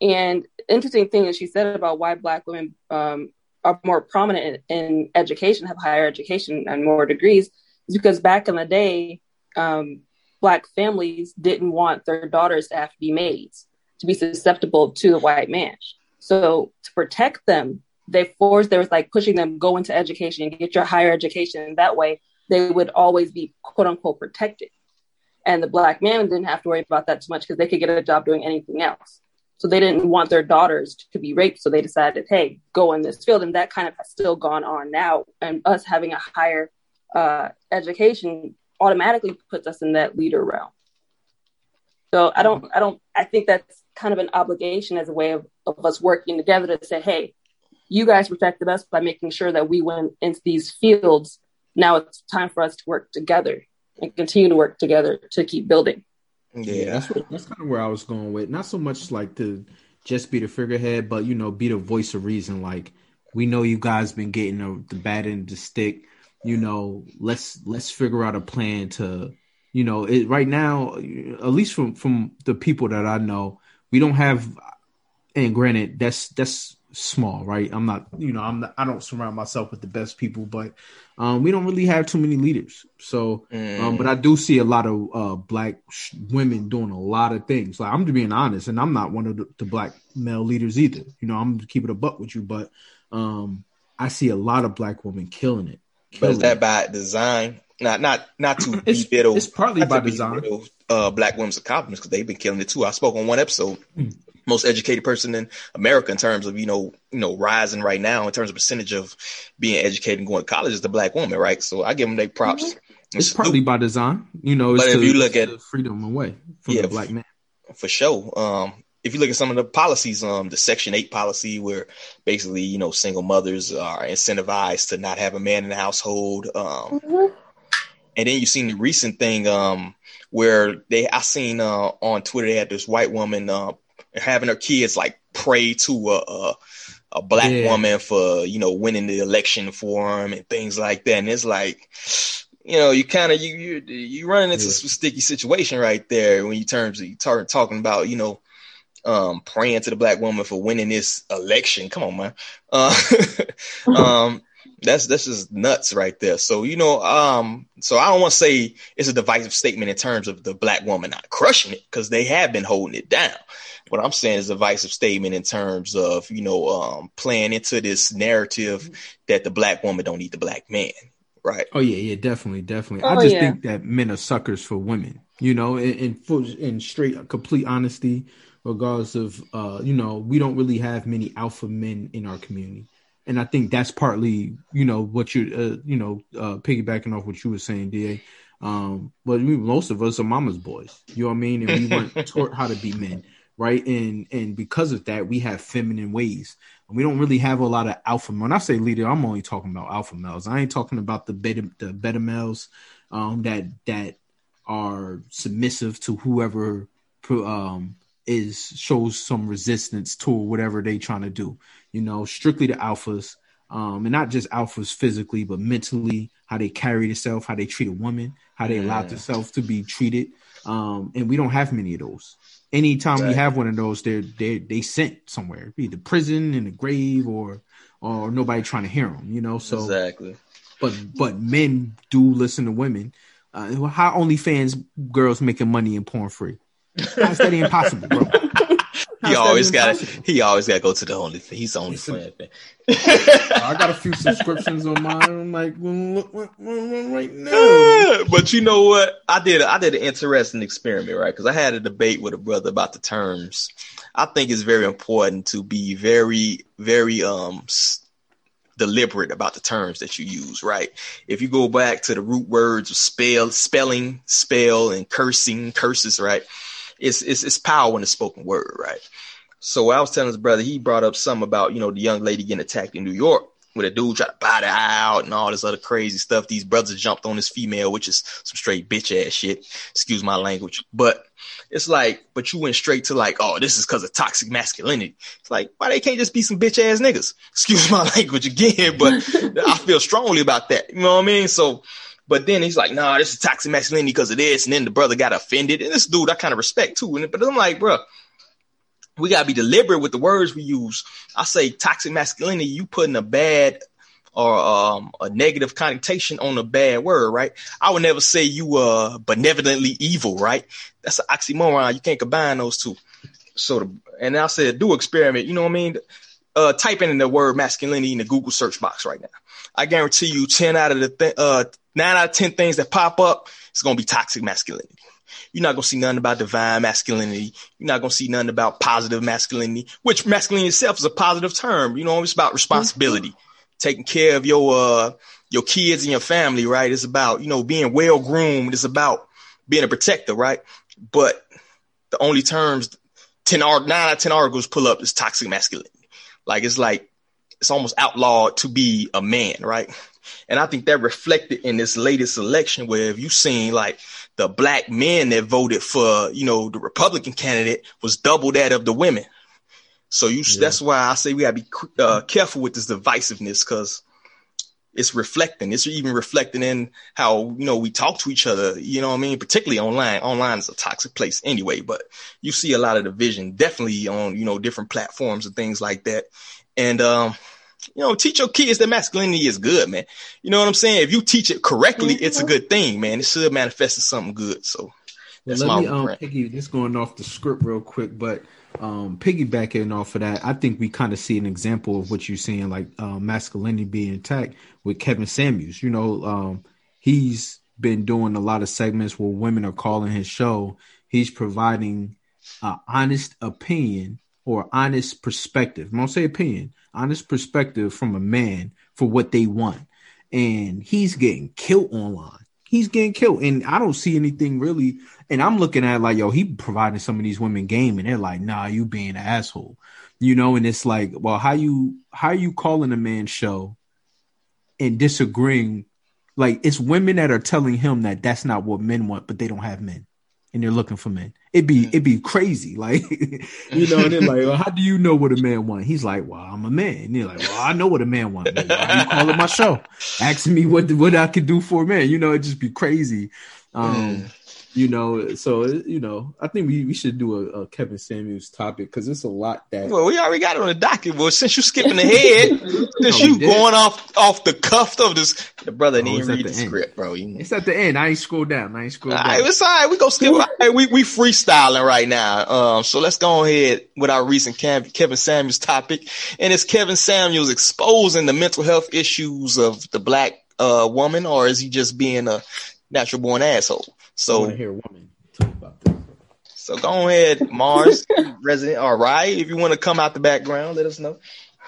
And interesting thing that she said about why Black women um, are more prominent in, in education, have higher education and more degrees, is because back in the day, um, Black families didn't want their daughters to have to be maids, to be susceptible to the white man. So to protect them, they forced, there was like pushing them, go into education, get your higher education. That way they would always be quote unquote protected. And the Black man didn't have to worry about that too much because they could get a job doing anything else. So they didn't want their daughters to be raped. So they decided, hey, go in this field. And that kind of has still gone on now. And us having a higher uh, education automatically puts us in that leader realm. So I don't, I don't, I think that's kind of an obligation as a way of, of us working together to say, hey, you guys protected us by making sure that we went into these fields. Now it's time for us to work together and continue to work together to keep building. Yeah, that's what, that's kind of where I was going with. Not so much like to just be the figurehead, but, you know, be the voice of reason. Like, we know you guys been getting the, the bad end of the stick. You know, let's let's figure out a plan to, you know, it, right now, at least from, from the people that I know, we don't have, and granted, that's that's small, right? I'm not, you know, I'm not, I don't surround myself with the best people, but um, we don't really have too many leaders. So, mm. um, but I do see a lot of uh, Black sh- women doing a lot of things. Like, I'm just being honest, and I'm not one of the, the Black male leaders either. You know, I'm keeping a buck with you, but um, I see a lot of Black women killing it. Killing but is that by design? Not, not, not to it's, belittle. It's partly by design. Belittle, uh, Black women's accomplishments because they've been killing it too. I spoke on one episode. Mm. Most educated person in America in terms of, you know, you know, rising right now in terms of percentage of being educated and going to college is the Black woman, right? So I give them their props. Mm-hmm. It's partly by design, you know. It's but to, if you look at freedom away from yeah, the Black man, for sure. Um, if you look at some of the policies, um, the Section eight policy, where basically, you know, single mothers are incentivized to not have a man in the household. Um, mm-hmm. And then you seen the recent thing um, where they, I seen uh, on Twitter, they had this white woman uh, having her kids like pray to a, a, a Black yeah. woman for, you know, winning the election for them and things like that. And it's like, you know, you kind of, you, you, you run into yeah. some sticky situation right there when you turn you start talking about, you know, um, praying to the Black woman for winning this election. Come on, man. Uh, um, That's that's just nuts right there. So, you know, um, so I don't want to say it's a divisive statement in terms of the Black woman not crushing it because they have been holding it down. What I'm saying is a divisive statement in terms of, you know, um, playing into this narrative that the Black woman don't need the Black man. Right. Oh, yeah, yeah, definitely, definitely. Oh, I just yeah. think that men are suckers for women, you know, in, in, full, in straight, complete honesty, regardless of, uh, you know, we don't really have many alpha men in our community. And I think that's partly, you know, what you, uh, you know, uh, piggybacking off what you were saying, D A. Um, but we, most of us are mama's boys, you know what I mean? And we weren't taught how to be men, right? And and because of that, we have feminine ways. And we don't really have a lot of alpha. When I say leader, I'm only talking about alpha males. I ain't talking about the beta, the beta males um, that that are submissive to whoever um, is shows some resistance to whatever they trying to do. You know, strictly the alphas, um, and not just alphas physically, but mentally, how they carry themselves, how they treat a woman, how they yeah. allow themselves to be treated. Um, and we don't have many of those. Anytime exactly. we have one of those, they're they they sent somewhere, either prison, in the grave, or or nobody trying to hear them. You know, so exactly. But but men do listen to women. Uh, how OnlyFans girls making money in porn free? How's that impossible, bro? He always got to. He always got to go to the only. He's the only fan. I got a few subscriptions on mine. I'm like, well, look, look, look, right now. But you know what? I did. I did an interesting experiment, right? Because I had a debate with a brother about the terms. I think it's very important to be very, very um deliberate about the terms that you use, right? If you go back to the root words of spell, spelling, spell, and cursing, curses, right? It's, it's, it's power in the spoken word, right? So I was telling his brother, he brought up something about, you know, the young lady getting attacked in New York with a dude trying to buy the out and all this other crazy stuff. These brothers jumped on this female, which is some straight bitch ass shit. Excuse my language. But it's like, but you went straight to like, oh, this is because of toxic masculinity. It's like, why they can't just be some bitch ass niggas? Excuse my language again, but I feel strongly about that. You know what I mean? So, but then he's like, nah, this is toxic masculinity because of this. And then the brother got offended. And this dude I kind of respect too. But I'm like, bro, we gotta be deliberate with the words we use. I say toxic masculinity, you putting a bad or um, a negative connotation on a bad word, right? I would never say you uh benevolently evil, right? That's an oxymoron. You can't combine those two. So, the, and I said, do experiment. You know what I mean? Uh, type in the word masculinity in the Google search box right now. I guarantee you, ten out of the th- uh nine out of ten things that pop up, it's gonna be toxic masculinity. You're not gonna see nothing about divine masculinity. You're not gonna see nothing about positive masculinity, which masculinity itself is a positive term. You know, it's about responsibility. Mm-hmm. Taking care of your uh your kids and your family, right? It's about, you know, being well groomed. It's about being a protector, right? But the only terms ten nine out of ten articles pull up is toxic masculinity. Like it's like it's almost outlawed to be a man, right? And I think that reflected in this latest election, where if you seen like the black men that voted for, you know, the Republican candidate was double that of the women. So you, yeah. That's why I say we gotta be uh, careful with this divisiveness, because it's reflecting. It's even reflecting in how, you know, we talk to each other. You know what I mean? Particularly online. Online is a toxic place anyway, but you see a lot of division definitely on, you know, different platforms and things like that. And, um, you know, teach your kids that masculinity is good, man. You know what I'm saying? If you teach it correctly, mm-hmm. it's a good thing, man. It should manifest as something good. So that's well, let my me, um, Piggy, just going off the script real quick, but um, piggybacking off of that, I think we kind of see an example of what you're saying, like uh, masculinity being attacked with Kevin Samuels. You know, um, he's been doing a lot of segments where women are calling his show. He's providing an honest opinion or honest perspective. I don't say opinion, honest perspective from a man for what they want. And he's getting killed online. He's getting killed. And I don't see anything really. And I'm looking at it like, yo, he providing some of these women game. And they're like, nah, you being an asshole. You know, and it's like, well, how you how you calling a man's show and disagreeing? Like, it's women that are telling him that that's not what men want, but they don't have men. And they're looking for men. It'd be it'd be crazy, like, you know. And they're like, well, how do you know what a man wants? He's like, well, I'm a man. And they're like, well, I know what a man wants. Like, why are you calling my show, asking me what what I could do for a man? You know, it'd just be crazy. Um, mm. You know, so you know, I think we, we should do a, a Kevin Samuels topic, because it's a lot that. Well, we already got it on the docket. Well, since you skipping ahead, since no, you going off off the cuff of this, the brother didn't oh, even read the, the script, bro. You know? It's at the end. I ain't scrolled down. I ain't scrolled all down. Right, it's all right. We go skip. Right, we we freestyling right now. Um, so let's go ahead with our recent Kevin Samuels topic, and it's Kevin Samuels exposing the mental health issues of the black uh woman, or is he just being a natural born asshole? So. I want to hear a woman talk about this. So go ahead, Mars, resident. All right. If you want to come out the background, let us know.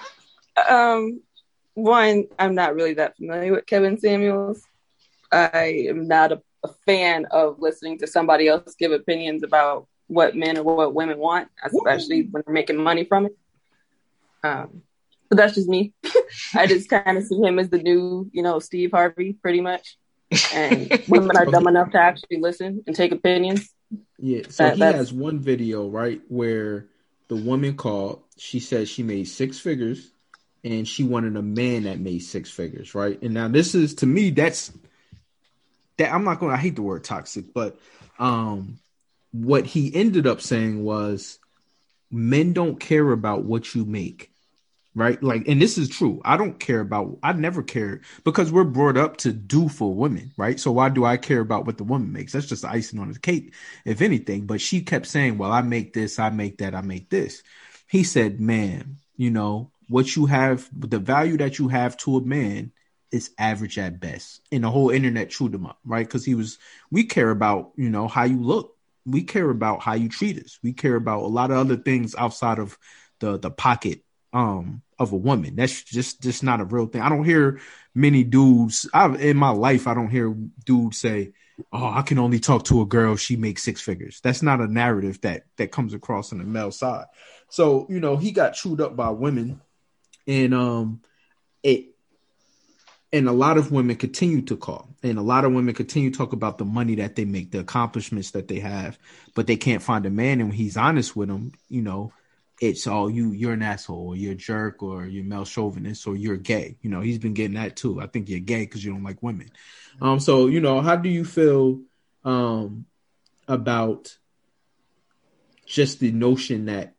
Um, one, I'm not really that familiar with Kevin Samuels. I am not a, a fan of listening to somebody else give opinions about what men or what women want, especially Ooh. when they're making money from it. Um, but that's just me. I just kind of see him as the new, you know, Steve Harvey, pretty much. And women are dumb enough to actually listen and take opinions. Yeah, so that, he has one video, right, where the woman called. She said she made six figures, and she wanted a man that made six figures, right? And now this is, to me, that's that. I'm not going to, I hate the word toxic, but um, what he ended up saying was, men don't care about what you make. Right. Like, and this is true. I don't care about, I never cared, because we're brought up to do for women. Right. So why do I care about what the woman makes? That's just icing on the cake, if anything. But she kept saying, well, I make this, I make that, I make this. He said, man, you know, what you have, the value that you have to a man is average at best. And the whole internet chewed him up. Right. Because he was, we care about, you know, how you look. We care about how you treat us. We care about a lot of other things outside of the the pocket um of a woman. That's just just not a real thing. I don't hear many dudes I've, in my life. I don't hear dudes say, "Oh, I can only talk to a girl if she makes six figures." That's not a narrative that that comes across on the male side. So you know, he got chewed up by women, and um, it and a lot of women continue to call, and a lot of women continue to talk about the money that they make, the accomplishments that they have, but they can't find a man, and when he's honest with them, you know. It's all you, you're an asshole, or you're a jerk, or you're male chauvinist, or you're gay. You know, he's been getting that too. I think you're gay because you don't like women. Um, so, you know, how do you feel um, about just the notion that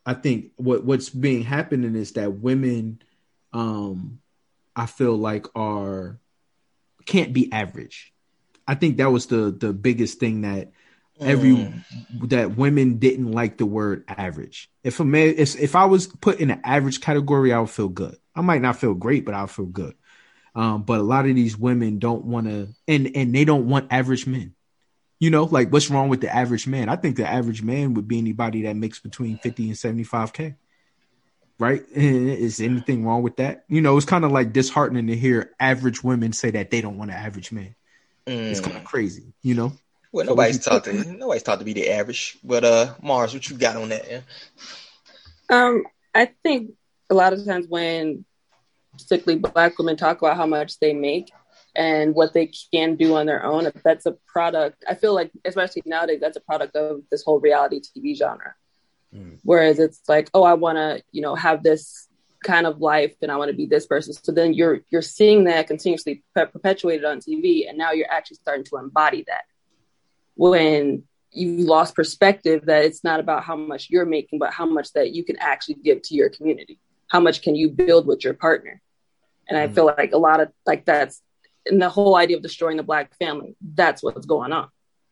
I think what what's being happening is that women, um, I feel like are can't be average. I think that was the the biggest thing that every mm. that women didn't like the word average. If a man, if, if I was put in an average category, I would feel good. I might not feel great, but I'll feel good. Um, but a lot of these women don't want to, and and they don't want average men. You know, like what's wrong with the average man? I think the average man would be anybody that makes between fifty and seventy-five K. Right? And is anything wrong with that? You know, it's kind of like disheartening to hear average women say that they don't want an average man. Mm. It's kind of crazy, you know? Well, so nobody's taught to nobody's taught to be the average. But uh Mars, what you got on that? Yeah? Um, I think a lot of times when particularly Black women talk about how much they make and what they can do on their own, that's a product. I feel like, especially nowadays, that's a product of this whole reality T V genre. Mm. Whereas it's like, oh, I want to, you know, have this kind of life and I want to be this person. So then you're you're seeing that continuously per- perpetuated on T V, and now you're actually starting to embody that. When you lost perspective that it's not about how much you're making, but how much that you can actually give to your community. How much can you build with your partner? And I mm. feel like a lot of like that's in the whole idea of destroying the Black family. That's what's going on.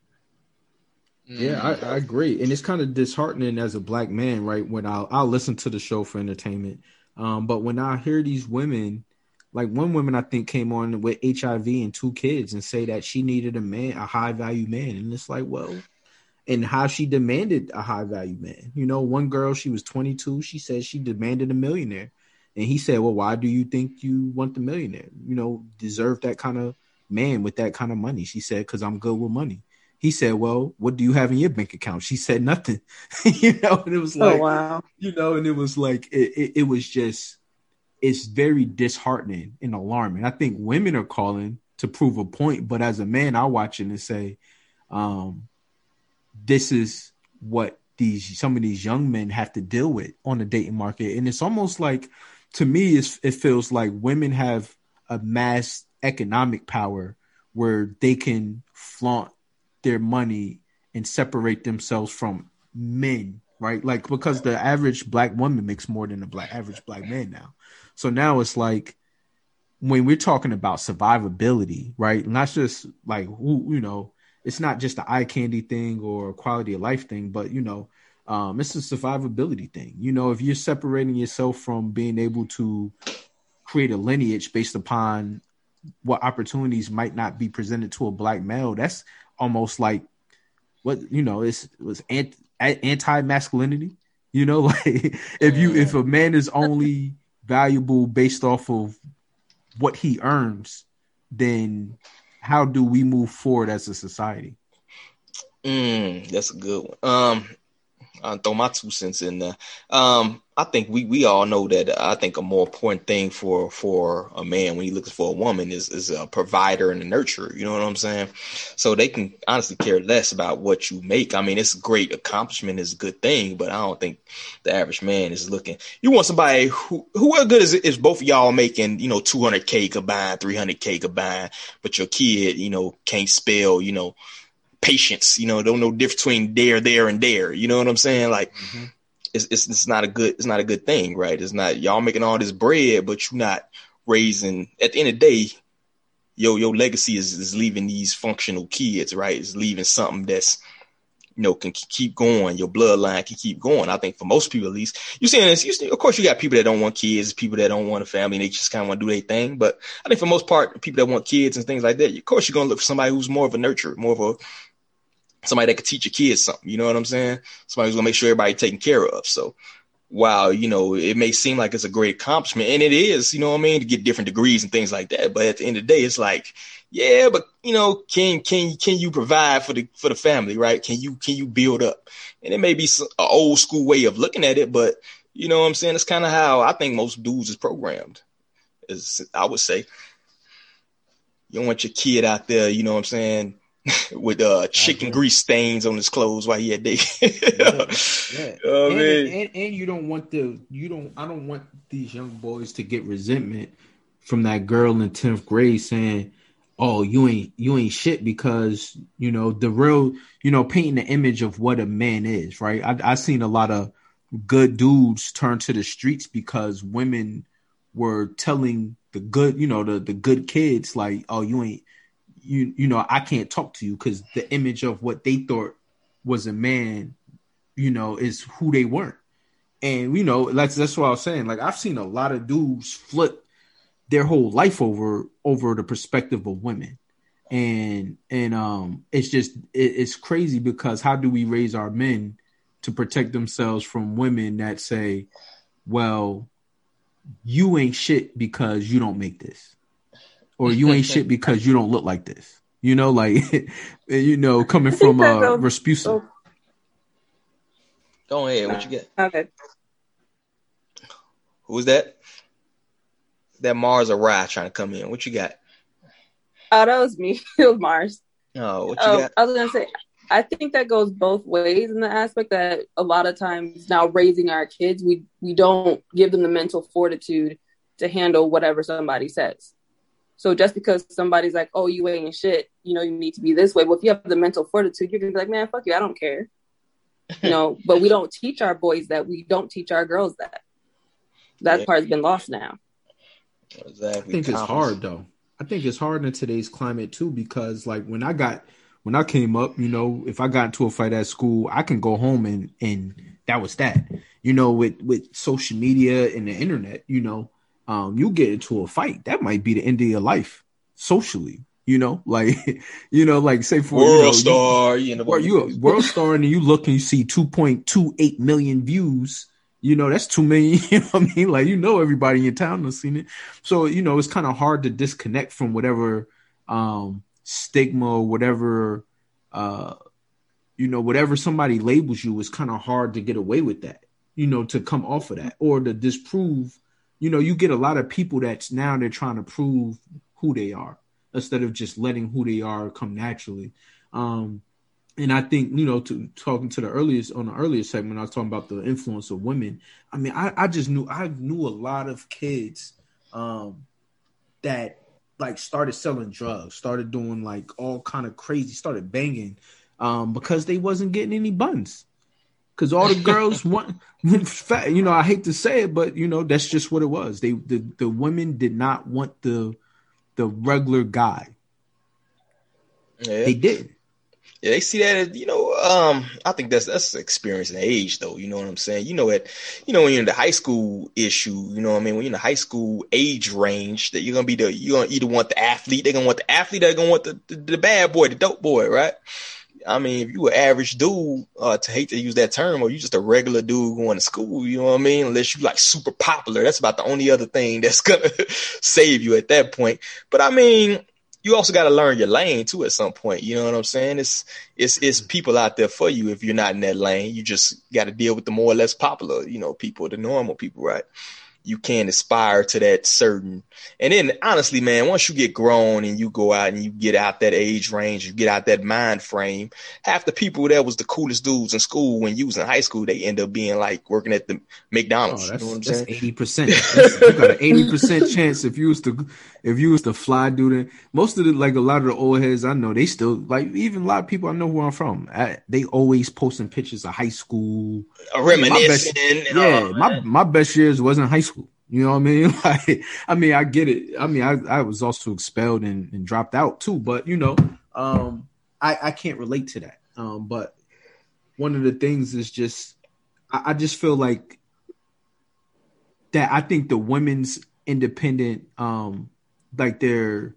Yeah, I, I agree. And it's kind of disheartening as a Black man, right? When I'll, I'll listen to the show for entertainment. Um, but when I hear these women, like one woman I think came on with H I V and two kids and say that she needed a man, a high value man. And it's like, well, and how she demanded a high value man. You know, one girl, she was twenty-two. She said she demanded a millionaire. And he said, well, why do you think you want the millionaire? You know, deserve that kind of man with that kind of money. She said, because I'm good with money. He said, well, what do you have in your bank account? She said nothing. You know, and it was like, oh, wow. You know, and it was like, it, it, it was just, it's very disheartening and alarming. I think women are calling to prove a point, but as a man, I watch it and say, um, this is what these, some of these young men have to deal with on the dating market. And it's almost like, to me, it's, it feels like women have amassed economic power where they can flaunt their money and separate themselves from men, right? Like, because the average Black woman makes more than the black average Black man now. So now it's like, when we're talking about survivability, right? Not just like, who, you know, it's not just the eye candy thing or quality of life thing, but, you know, um, it's a survivability thing. You know, if you're separating yourself from being able to create a lineage based upon what opportunities might not be presented to a Black male, that's almost like what, you know, it's, it was anti, anti-masculinity, you know, like if you, if a man is only valuable based off of what he earns, then how do we move forward as a society? Mm, that's a good one. Um, I'll throw my two cents in there. Um, I think we, we all know that I think a more important thing for, for a man when he looks for a woman is, is a provider and a nurturer. You know what I'm saying? So they can honestly care less about what you make. I mean, it's a great accomplishment, is a good thing, but I don't think the average man is looking. You want somebody who, who are good is, is both of y'all making, you know, two hundred K combined, three hundred K combined, but your kid, you know, can't spell, you know, patience, you know, don't know the difference between there, there, and there. You know what I'm saying? Like, mm-hmm. it's, it's it's not a good it's not a good thing, right? It's not, y'all making all this bread, but you're not raising. At the end of the day, your your legacy is, is leaving these functional kids, right? It's leaving something that's, you know, can keep going. Your bloodline can keep going. I think for most people, at least, you're seeing this. You see, of course, you got people that don't want kids, people that don't want a family, and they just kind of want to do their thing. But I think for most part, people that want kids and things like that, of course, you're gonna look for somebody who's more of a nurturer, more of a somebody that could teach your kids something, you know what I'm saying? Somebody who's gonna make sure everybody's taken care of. So while, you know, it may seem like it's a great accomplishment, and it is, you know what I mean, to get different degrees and things like that. But at the end of the day, it's like, yeah, but you know, can can can you provide for the for the family, right? Can you can you build up? And it may be an old school way of looking at it, but you know what I'm saying? It's kind of how I think most dudes is programmed. Is I would say, you don't want your kid out there, you know what I'm saying, with uh chicken grease stains on his clothes while he had day. Yeah, yeah. Oh, and, man. And, and you don't want the you don't I don't want these young boys to get resentment from that girl in tenth grade saying, oh, you ain't you ain't shit, because you know the real, you know, painting the image of what a man is, right? I I seen a lot of good dudes turned to the streets because women were telling the good, you know, the, the good kids like, oh, you ain't, you, you know, I can't talk to you because the image of what they thought was a man, you know, is who they weren't. And, you know, that's, that's what I was saying. Like, I've seen a lot of dudes flip their whole life over, over the perspective of women. And, and, um, it's just, it, it's crazy because how do we raise our men to protect themselves from women that say, well, you ain't shit because you don't make this, or you ain't shit because you don't look like this, you know, like, you know, coming from uh, Rasputin. Go ahead. What you get? Okay. Who's that? That Mars or Rye trying to come in. What you got? Oh, that was me. It was Mars. Oh, what you um, got? I was gonna say, I think that goes both ways in the aspect that a lot of times now raising our kids, we we don't give them the mental fortitude to handle whatever somebody says. So just because somebody's like, oh, you ain't shit, you know, you need to be this way. Well, if you have the mental fortitude, you're gonna be like, man, fuck you, I don't care. You know, but we don't teach our boys that. We don't teach our girls that. That yeah. part's been lost now. Exactly. I think it's hard though. I think it's hard in today's climate too, because like when I got when I came up, you know, if I got into a fight at school, I can go home and and that was that. You know, with with social media and the internet, you know, um, you get into a fight, that might be the end of your life socially. You know, like you know, like say for world you know, star, you, you know, or you a world star, and you look and you see two point two eight million views. You know, that's two million. You know what I mean? Like, you know, everybody in your town has seen it. So, you know, it's kind of hard to disconnect from whatever um, stigma or whatever, uh, you know, whatever somebody labels you, is kind of hard to get away with that, you know, to come off of that or to disprove. You know, you get a lot of people that's now they're trying to prove who they are instead of just letting who they are come naturally. Um And I think, you know, to talking to the earliest on the earlier segment, I was talking about the influence of women. I mean, I, I just knew I knew a lot of kids um, that like started selling drugs, started doing like all kind of crazy, started banging um, because they wasn't getting any buns. Because all the girls want, you know, I hate to say it, but you know, that's just what it was. They the, the women did not want the the regular guy. Yeah. They did. Yeah, they see that as, you know, um, I think that's that's experience and age, though. You know what I'm saying? You know, at, you know, when you're in the high school issue, you know what I mean? When you're in the high school age range, that you're going to be the, you're going to either want the athlete, they're going to want the athlete, they're going to want the, the, the bad boy, the dope boy, right? I mean, if you an average dude, uh, to hate to use that term, or you just a regular dude going to school, you know what I mean? Unless you like super popular, that's about the only other thing that's going to save you at that point. But I mean, you also got to learn your lane too at some point. You know what I'm saying? It's it's it's people out there for you if you're not in that lane. You just got to deal with the more or less popular, you know, people, the normal people, right? You can't aspire to that certain. And then honestly, man, once you get grown and you go out and you get out that age range, you get out that mind frame, half the people that was the coolest dudes in school when you was in high school, they end up being like working at the McDonald's. Oh, that's, you know what I'm that's saying? eighty percent. You got an eighty percent chance if you was to if you was to fly dude. Most of the like a lot of the old heads I know, they still like even a lot of people I know where I'm from. I, they always posting pictures of high school. A reminiscing. Yeah, my best, yeah, my my best years wasn't high school. You know what I mean? Like, I mean, I get it. I mean, I, I was also expelled and, and dropped out too. But you know, um, I I can't relate to that. Um, but one of the things is just I, I just feel like that I think the women's independent, um, like their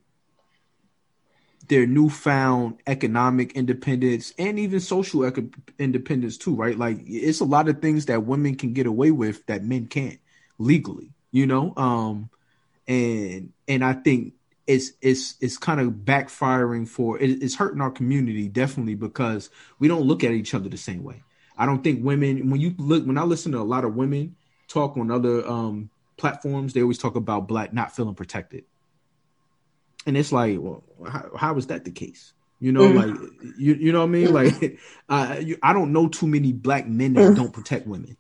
their newfound economic independence and even social eco- independence too, right? Like it's a lot of things that women can get away with that men can't legally, you know? Um, and and I think it's it's it's kind of backfiring for it, it's hurting our community definitely because we don't look at each other the same way. I don't think women when you look when I listen to a lot of women talk on other um, platforms, they always talk about black not feeling protected. And it's like, well, how, how is that the case? You know, mm. like, you you know what I mean? Like, uh, you, I don't know too many black men that mm. don't protect women.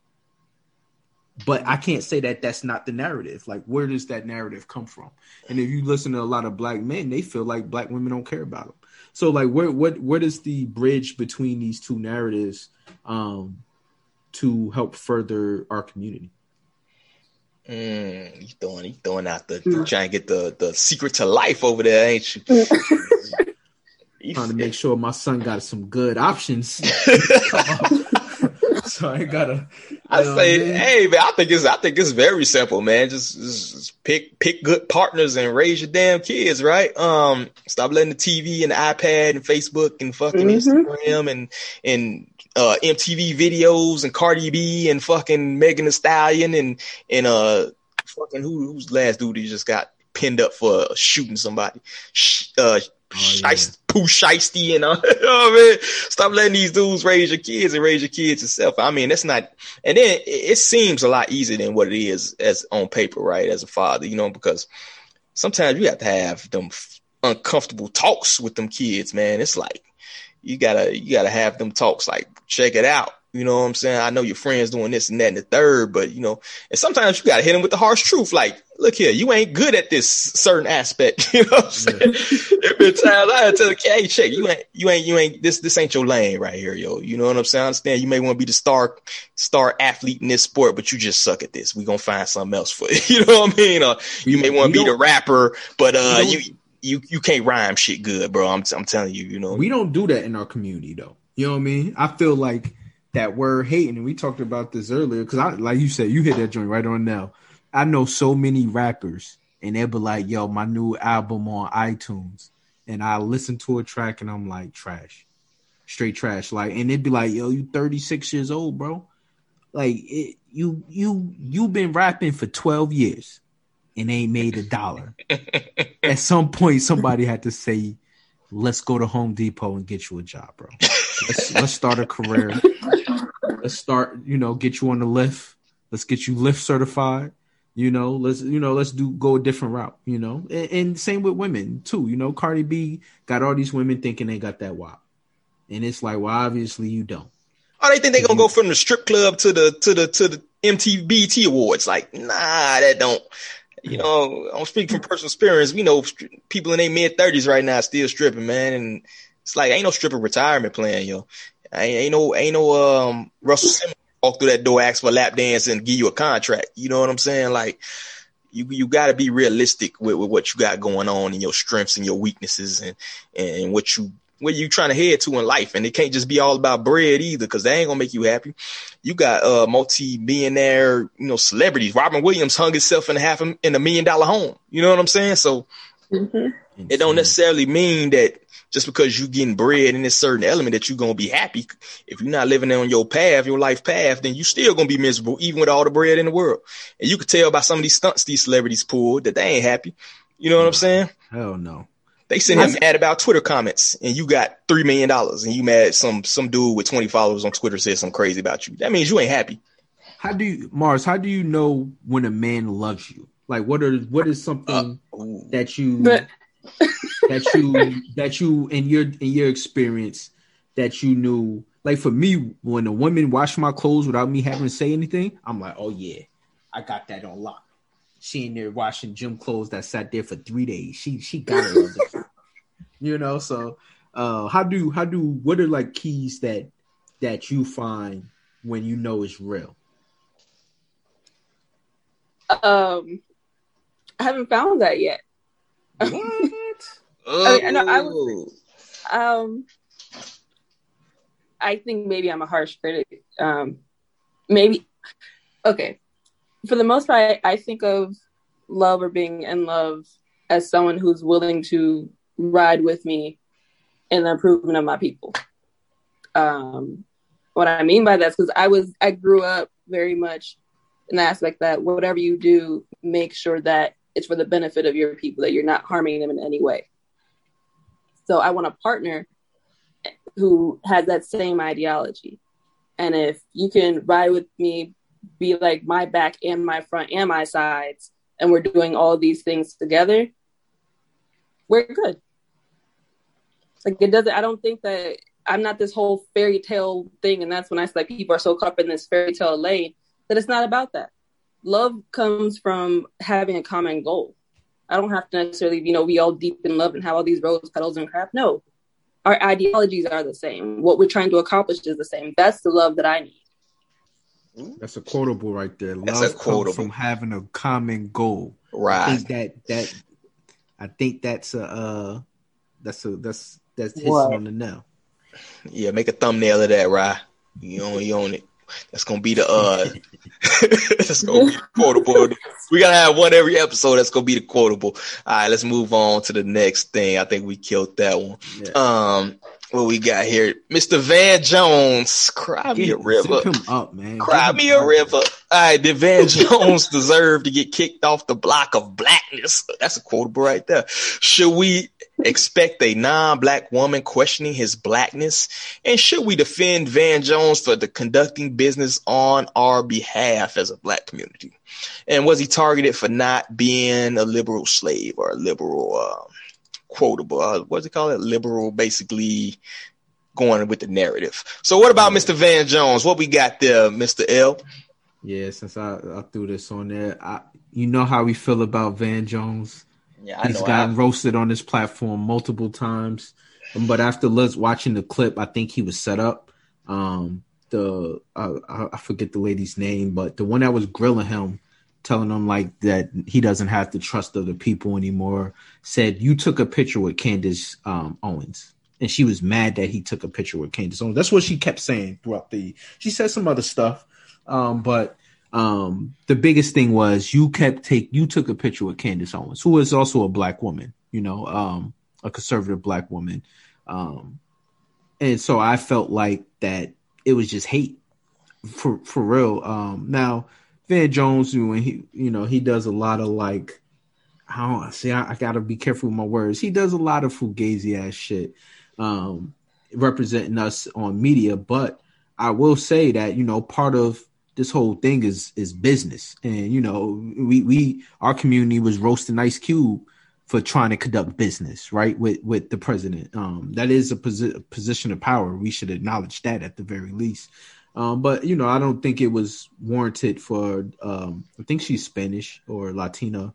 But I can't say that that's not the narrative. Like, where does that narrative come from? And if you listen to a lot of black men, they feel like black women don't care about them. So, like, where what where does the bridge between these two narratives um, to help further our community. Mm, you throwing, you throwing out the, mm. trying to get the, the secret to life over there, ain't you? you trying to make sure my son got some good options. So I gotta. I say, man. hey man, I think it's I think it's very simple, man. Just, just pick pick good partners and raise your damn kids, right? Um, stop letting the T V and the iPad and Facebook and fucking mm-hmm. Instagram and and uh, M T V videos and Cardi B and fucking Megan Thee Stallion and and uh fucking who who's the last dude who just got pinned up for shooting somebody. Uh, Oh, Shiesty, yeah. Pooh Shiesty and all. Oh man, stop letting these dudes raise your kids and raise your kids yourself. I mean, that's not. And then it, it seems a lot easier than what it is as on paper, right? As a father, you know, because sometimes you have to have them uncomfortable talks with them kids, man. It's like you gotta you gotta have them talks. Like, check it out. You know what I'm saying? I know your friends doing this and that and the third, but you know, and sometimes you gotta hit them with the harsh truth. Like, look here, you ain't good at this certain aspect. You know what I'm saying? Yeah. Every time I tell the kid, hey, check, you ain't, you ain't, you ain't, this, this ain't your lane right here, yo. You know what I'm saying? I understand you may want to be the star, star athlete in this sport, but you just suck at this. We gonna find something else for you. You know what I mean? Or you may want to be the rapper, but uh, you, you, you can't rhyme shit good, bro. I'm, I'm telling you, you know. We don't do that in our community, though. You know what I mean? I feel like that word hating, and we talked about this earlier, because I, like you said, you hit that joint right on now. I know so many rappers, and they'll be like, yo, my new album on iTunes. And I listen to a track, and I'm like, trash. Straight trash. Like, and they'd be like, yo, you thirty-six years old, bro. Like, it, you, you, you've been rapping for twelve years, and ain't made a dollar. At some point, somebody had to say, let's go to Home Depot and get you a job, bro. Let's, let's start a career. Let's start, you know, get you on the lift. Let's get you lift certified. You know, let's, you know, let's do, go a different route, you know, and, and same with women too. You know, Cardi B got all these women thinking they got that W A P. And it's like, well, obviously you don't. Oh, they think they're going to go from the strip club to the, to the, to the M T V B E T Awards. Like, nah, that don't, you know, I'm speaking from personal experience. We know people in their mid thirties right now still stripping, man. And it's like, ain't no stripper retirement plan, yo. Ain't, ain't no, ain't no, um, Russell Simmons walk through that door, ask for a lap dance and give you a contract. You know what I'm saying? Like, you, you got to be realistic with, with what you got going on and your strengths and your weaknesses and, and what you, where you trying to head to in life. And it can't just be all about bread either, because they ain't gonna make you happy. You got, uh, multi-millionaire, you know, celebrities. Robin Williams hung himself in a half a, in a million dollar home. You know what I'm saying? So mm-hmm. It don't necessarily mean that just because you getting bread in this certain element that you're going to be happy. If you're not living on your path, your life path, then you still going to be miserable, even with all the bread in the world. And you could tell by some of these stunts these celebrities pulled that they ain't happy. You know what no, I'm saying? Hell no. They send him mad about Twitter comments and you got three million dollars and you mad some, some dude with twenty followers on Twitter says something crazy about you. That means you ain't happy. How do you, Mars, how do you know when a man loves you? Like, what are, what is something uh, that you... But- that you that you in your in your experience that you knew, like for me, when a woman washed my clothes without me having to say anything, I'm like, oh yeah, I got that on lock. She in there washing gym clothes that sat there for three days. She she got it, you know. So uh, how do how do what are like keys that that you find when you know it's real? Um, I haven't found that yet. What? I mean, no, I was, um, I think maybe I'm a harsh critic. Um, maybe, okay. For the most part, I think of love or being in love as someone who's willing to ride with me in the improvement of my people. Um, what I mean by that is because I was, I grew up very much in the aspect that whatever you do, make sure that it's for the benefit of your people, that you're not harming them in any way. So I want a partner who has that same ideology. And if you can ride with me, be like my back and my front and my sides, and we're doing all these things together, we're good. Like it doesn't, I don't think that I'm not this whole fairy tale thing. And that's when I say like people are so caught up in this fairy tale lane that it's not about that. Love comes from having a common goal. I don't have to necessarily, you know, be all deep in love and have all these rose petals and crap. No, our ideologies are the same. What we're trying to accomplish is the same. That's the love that I need. That's a quotable right there. That's Love a quotable. comes from having a common goal. Right. I think that that I think that's a uh, that's a that's that's hitting What? on the nail. Yeah, make a thumbnail of that, Rye. You own, you own it. That's gonna be the uh that's gonna be the quotable. We gotta have one every episode that's gonna be the quotable. All right, let's move on to the next thing. I think we killed that one. Yeah. Um what we got here? Mister Van Jones, cry me a Get, river. zip him up, man. Cry Give me him a up. river. All right, did Van Jones deserve to get kicked off the block of blackness? That's a quotable right there. Should we expect a non-black woman questioning his blackness? And should we defend Van Jones for the conducting business on our behalf as a black community? And was he targeted for not being a liberal slave or a liberal uh, quotable? Uh, what does he call it? Liberal, basically going with the narrative. So what about Mister Van Jones? What we got there, Mister L? Yeah, since I, I threw this on there, I, you know how we feel about Van Jones. Yeah, I He's know. gotten I, roasted on this platform multiple times, um, but after let's watching the clip, I think he was set up. Um, the uh, I, I forget the lady's name, but the one that was grilling him, telling him like that he doesn't have to trust other people anymore, said you took a picture with Candace um, Owens, and she was mad that he took a picture with Candace Owens. That's what she kept saying throughout the. She said some other stuff, um, but. Um, the biggest thing was you kept take you took a picture with Candace Owens, who is also a black woman, you know, um, a conservative black woman. Um, and so I felt like that it was just hate for, for real. Um, now Van Jones, when he, you know, he does a lot of like, I don't see, I, I gotta be careful with my words. He does a lot of fugazi ass shit, um, representing us on media. But I will say that, you know, part of this whole thing is is business, and you know we we our community was roasting Ice Cube for trying to conduct business, right, with with the president. Um, that is a posi- position of power. We should acknowledge that at the very least. Um, but you know, I don't think it was warranted for. Um, I think she's Spanish or Latina,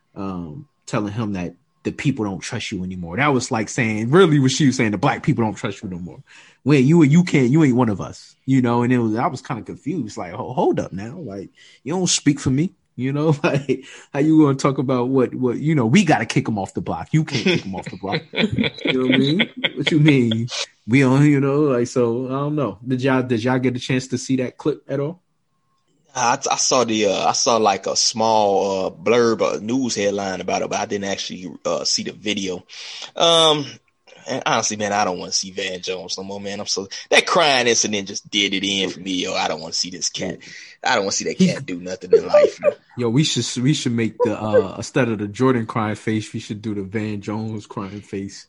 um, telling him that the people don't trust you anymore. That was like saying, really, what she was saying, the black people don't trust you no more. When you you can't, you ain't one of us, you know. And it was, I was kind of confused, like, oh, hold up now, like you don't speak for me, you know, like how you gonna talk about what what you know? We got to kick him off the block. You can't kick him off the block. You know what I mean? What you mean? We on, you know, like so. I don't know. Did y'all did y'all get a chance to see that clip at all? I, I saw the uh, I saw like a small uh, blurb, a news headline about it, but I didn't actually uh, see the video. Um, and honestly, man, I don't want to see Van Jones no more, man. I'm so that crying incident just did it in for me, yo. I don't want to see this cat. I don't want to see that cat do nothing in life. Yo, yo we should we should make the uh, instead of the Jordan crying face, we should do the Van Jones crying face.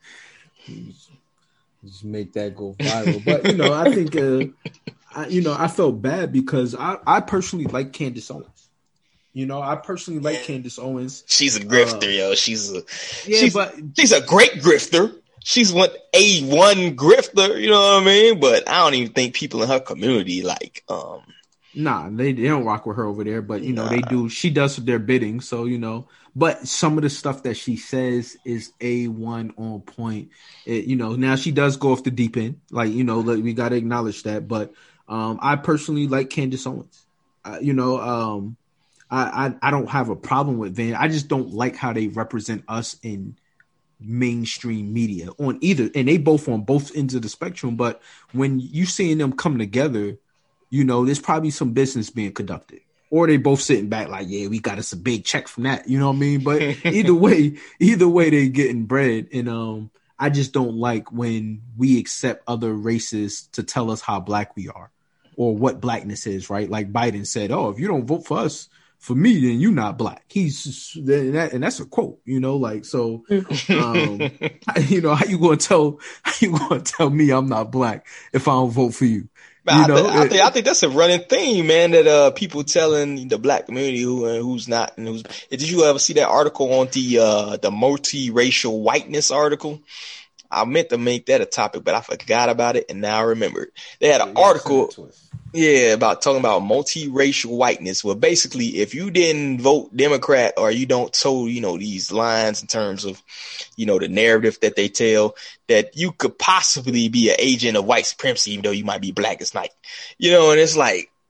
Just make that go viral. But you know, I think uh, I, you know I felt bad because I, I personally like Candace Owens. You know, I personally like yeah. Candace Owens. She's a grifter, uh, yo. She's a yeah, she's, but she's a great grifter. She's one a one grifter. You know what I mean? But I don't even think people in her community like. um Nah, they, they don't rock with her over there. But you know, nah. they do. She does their bidding. So you know. But some of the stuff that she says is A one on point. It, you know, now she does go off the deep end. Like, you know, like, we got to acknowledge that. But um, I personally like Candace Owens. Uh, you know, um, I, I I don't have a problem with Van. I just don't like how they represent us in mainstream media on either. And they both on both ends of the spectrum. But when you seeing them come together, you know, there's probably some business being conducted. Or they both sitting back like, yeah, we got us a big check from that. You know what I mean? But either way, either way, they getting bread. And um, I just don't like when we accept other races to tell us how black we are or what blackness is, right? Like Biden said, oh, if you don't vote for us, for me, then you're not black. He's just, and, that, and that's a quote, you know, like, so, um, you know, how you going to tell, how you going to tell me I'm not black if I don't vote for you? You I, know, th- I, think, I think that's a running theme, man, that uh, people telling the black community who and who's not. And who's. Did you ever see that article on the uh, the multiracial whiteness article? I meant to make that a topic, but I forgot about it, and now I remember it. They had an yeah, article, yeah, about talking about multiracial whiteness. Well, basically, if you didn't vote Democrat or you don't toe, you know, these lines in terms of, you know, the narrative that they tell, that you could possibly be an agent of white supremacy, even though you might be black as night, you know, and it's like,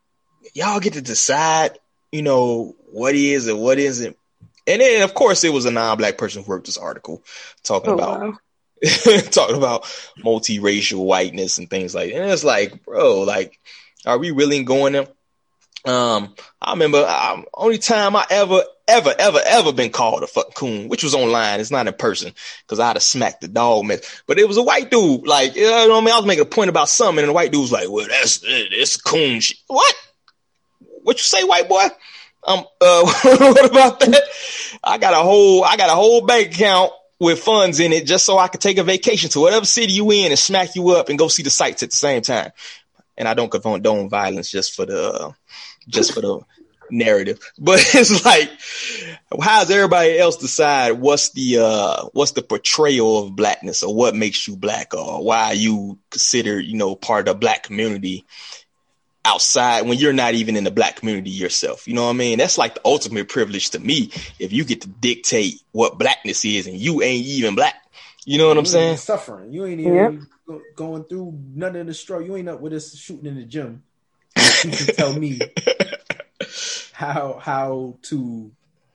y'all get to decide, you know, what is and what isn't. And then, of course, it was a non-black person who wrote this article talking Oh, about wow. talking about multiracial whiteness and things like that. And it's like, bro, like, are we really going there? Um, I remember um, only time I ever, ever, ever, ever been called a fucking coon, which was online. It's not in person because I'd have smacked the dog mess. But it was a white dude. Like, you know what I mean? I was making a point about something, and the white dude was like, well, that's, it's coon shit. What? What you say, white boy? Um, uh, what about that? I got a whole, I got a whole bank account with funds in it just so I could take a vacation to whatever city you in and smack you up and go see the sights at the same time. And I don't condone violence just for the, uh, just for the narrative, but it's like, how does everybody else decide what's the, uh, what's the portrayal of blackness, or what makes you black, or why you consider, you know, part of the black community outside when you're not even in the black community yourself? You know what I mean? That's like the ultimate privilege to me. If you get to dictate what blackness is and you ain't even black, you know what I'm saying? Suffering. You ain't even Yep. go- going through none of the struggle. You ain't up with us shooting in the gym. You can tell me how how to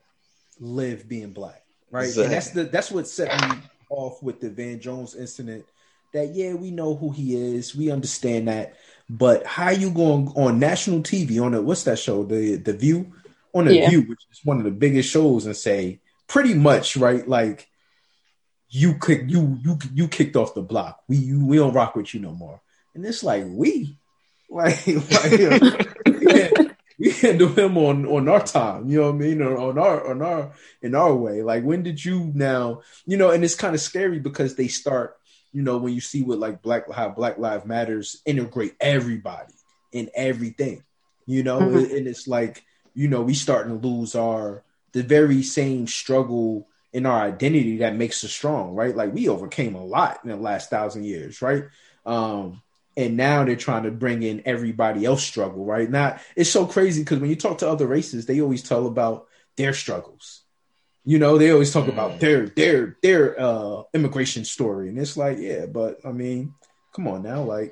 live being black, right? Exactly. And that's the that's what set me off with the Van Jones incident. That yeah, we know who he is, we understand that, but how you going on national T V on a what's that show, the the View, on the Yeah. View, which is one of the biggest shows, and say pretty much right, like you could you you you kicked off the block. We you, we don't rock with you no more. And it's like we like, like uh, we, can't, we handle him on on our time, you know what I mean, or on our on our in our way. Like, when did you now, you know? And it's kind of scary because they start, you know, when you see what like black how Black Lives Matters integrate everybody in everything, you know, Mhm. and it's like, you know, we starting to lose our the very same struggle in our identity that makes us strong, right? Like, we overcame a lot in the last thousand years, right? Um, and now they're trying to bring in everybody else struggle, right? Now it's so crazy because when you talk to other races, they always tell about their struggles. You know, they always talk Mm. about their their their uh, immigration story, and it's like, yeah, but I mean, come on now, like,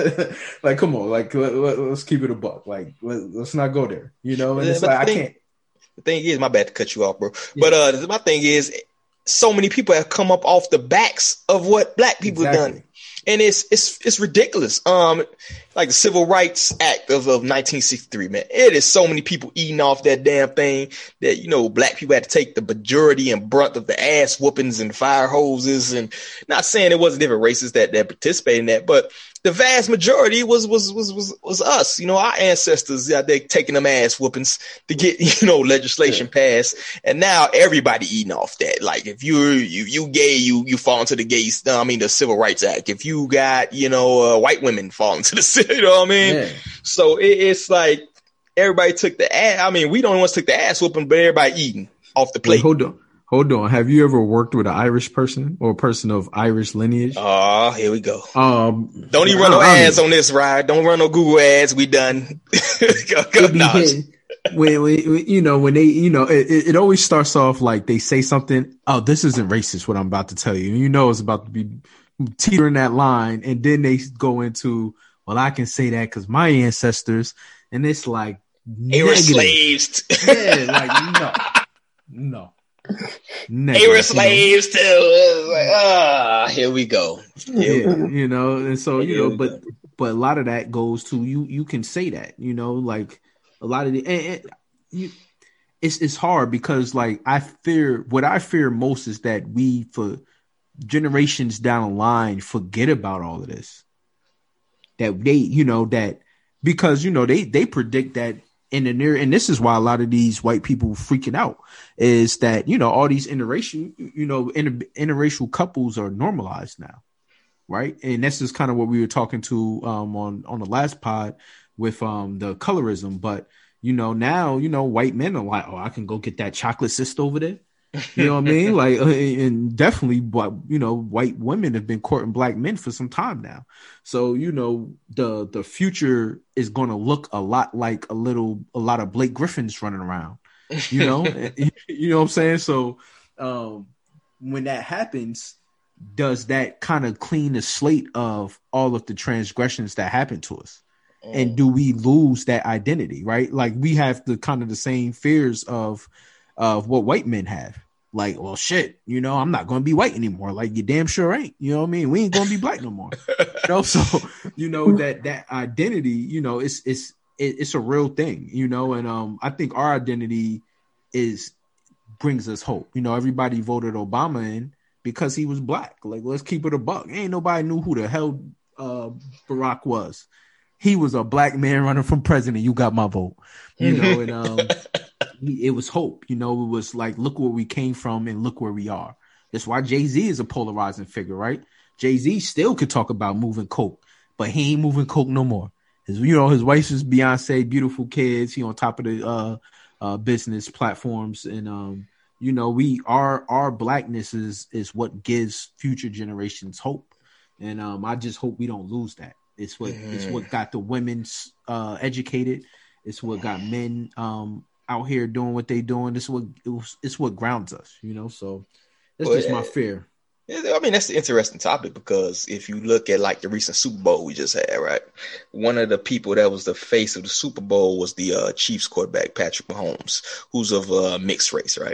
like, come on, like, let, let, let's keep it a buck, like, let, let's not go there, you know. And Yeah, it's but like, the I thing- can't. The thing is, my bad to cut you off, bro. Yeah. But uh, my thing is, so many people have come up off the backs of what black people have Exactly. done, and it's it's it's ridiculous. Um, like the Civil Rights Act of, of nineteen sixty-three, man. It is so many people eating off that damn thing that, you know, black people had to take the majority and brunt of the ass whoopings and fire hoses. And not saying it wasn't different races that that participated in that, but the vast majority was was was was was us. You know, our ancestors, yeah, they taking them ass whoopings to get, you know, legislation Yeah. passed, and now everybody eating off that. Like, if you're you you gay, you you fall into the gays. I mean, the Civil Rights Act. If you got, you know, uh, white women fall into the, you know what I mean? Yeah. So it, it's like everybody took the ass. I mean, we don't want to take the ass whooping, but everybody eating off the Wait, plate. hold on, hold on. Have you ever worked with an Irish person or a person of Irish lineage? Oh, here we go. Um, Don't even run I- no I mean, ads on this ride. Don't run no Google ads. We done. Go- go- it be no, hit- when, when you know when they you know it, it it always starts off like they say something. Oh, this isn't racist. What I'm about to tell you, you know, it's about to be teetering that line, and then they go into, well, I can say that because my ancestors, and it's like they were negative. slaves. Yeah, like no, no, They negative, were you know? slaves too. It was like, ah, here we go. Here we Yeah, you know, and so you Here know, we but go. but a lot of that goes to you. You can say that, you know, like a lot of the and, and you. It's it's hard because like I fear what I fear most is that we for generations down the line forget about all of this. That they, you know, that because you know they they predict that in the near, and this is why a lot of these white people freaking out is that, you know, all these interracial, you know, inter, interracial couples are normalized now, right? And this is kind of what we were talking to um, on on the last pod with um, the colorism, but you know now you know white men are like, oh, I can go get that chocolate sister over there. You know what I mean? Like, and definitely, but you know, white women have been courting black men for some time now. So, you know, the the future is going to look a lot like a little, a lot of Blake Griffins running around. You know, you know what I'm saying? So, um, when that happens, does that kind of clean the slate of all of the transgressions that happened to us? Mm. And do we lose that identity, right? Like we have the kind of the same fears of of what white men have. Like, well, shit, you know, I'm not going to be white anymore. Like, you damn sure ain't. You know what I mean? We ain't going to be black no more. You know, so you know that that identity, you know, it's it's it's a real thing. You know, and um, I think our identity is brings us hope. You know, everybody voted Obama in because he was black. Like, let's keep it a buck. Ain't nobody knew who the hell uh, Barack was. He was a black man running for president. You got my vote. You know, and um. It was hope, you know, it was like, look where we came from and look where we are. That's why Jay-Z is a polarizing figure, right? Jay-Z still could talk about moving coke, but he ain't moving coke no more. His, you know, his wife is Beyonce, beautiful kids. He on top of the uh, uh, business platforms. And, um, you know, we our our blackness is, is what gives future generations hope. And um, I just hope we don't lose that. It's what, mm. it's what got the women uh, educated. It's what got men um out here doing what they doing. This is what it was, it's what grounds us, you know. So that's well, just my fear. I mean, that's an interesting topic because if you look at like the recent Super Bowl we just had, right? One of the people that was the face of the Super Bowl was the uh, Chiefs quarterback Patrick Mahomes, who's of uh, mixed race, right?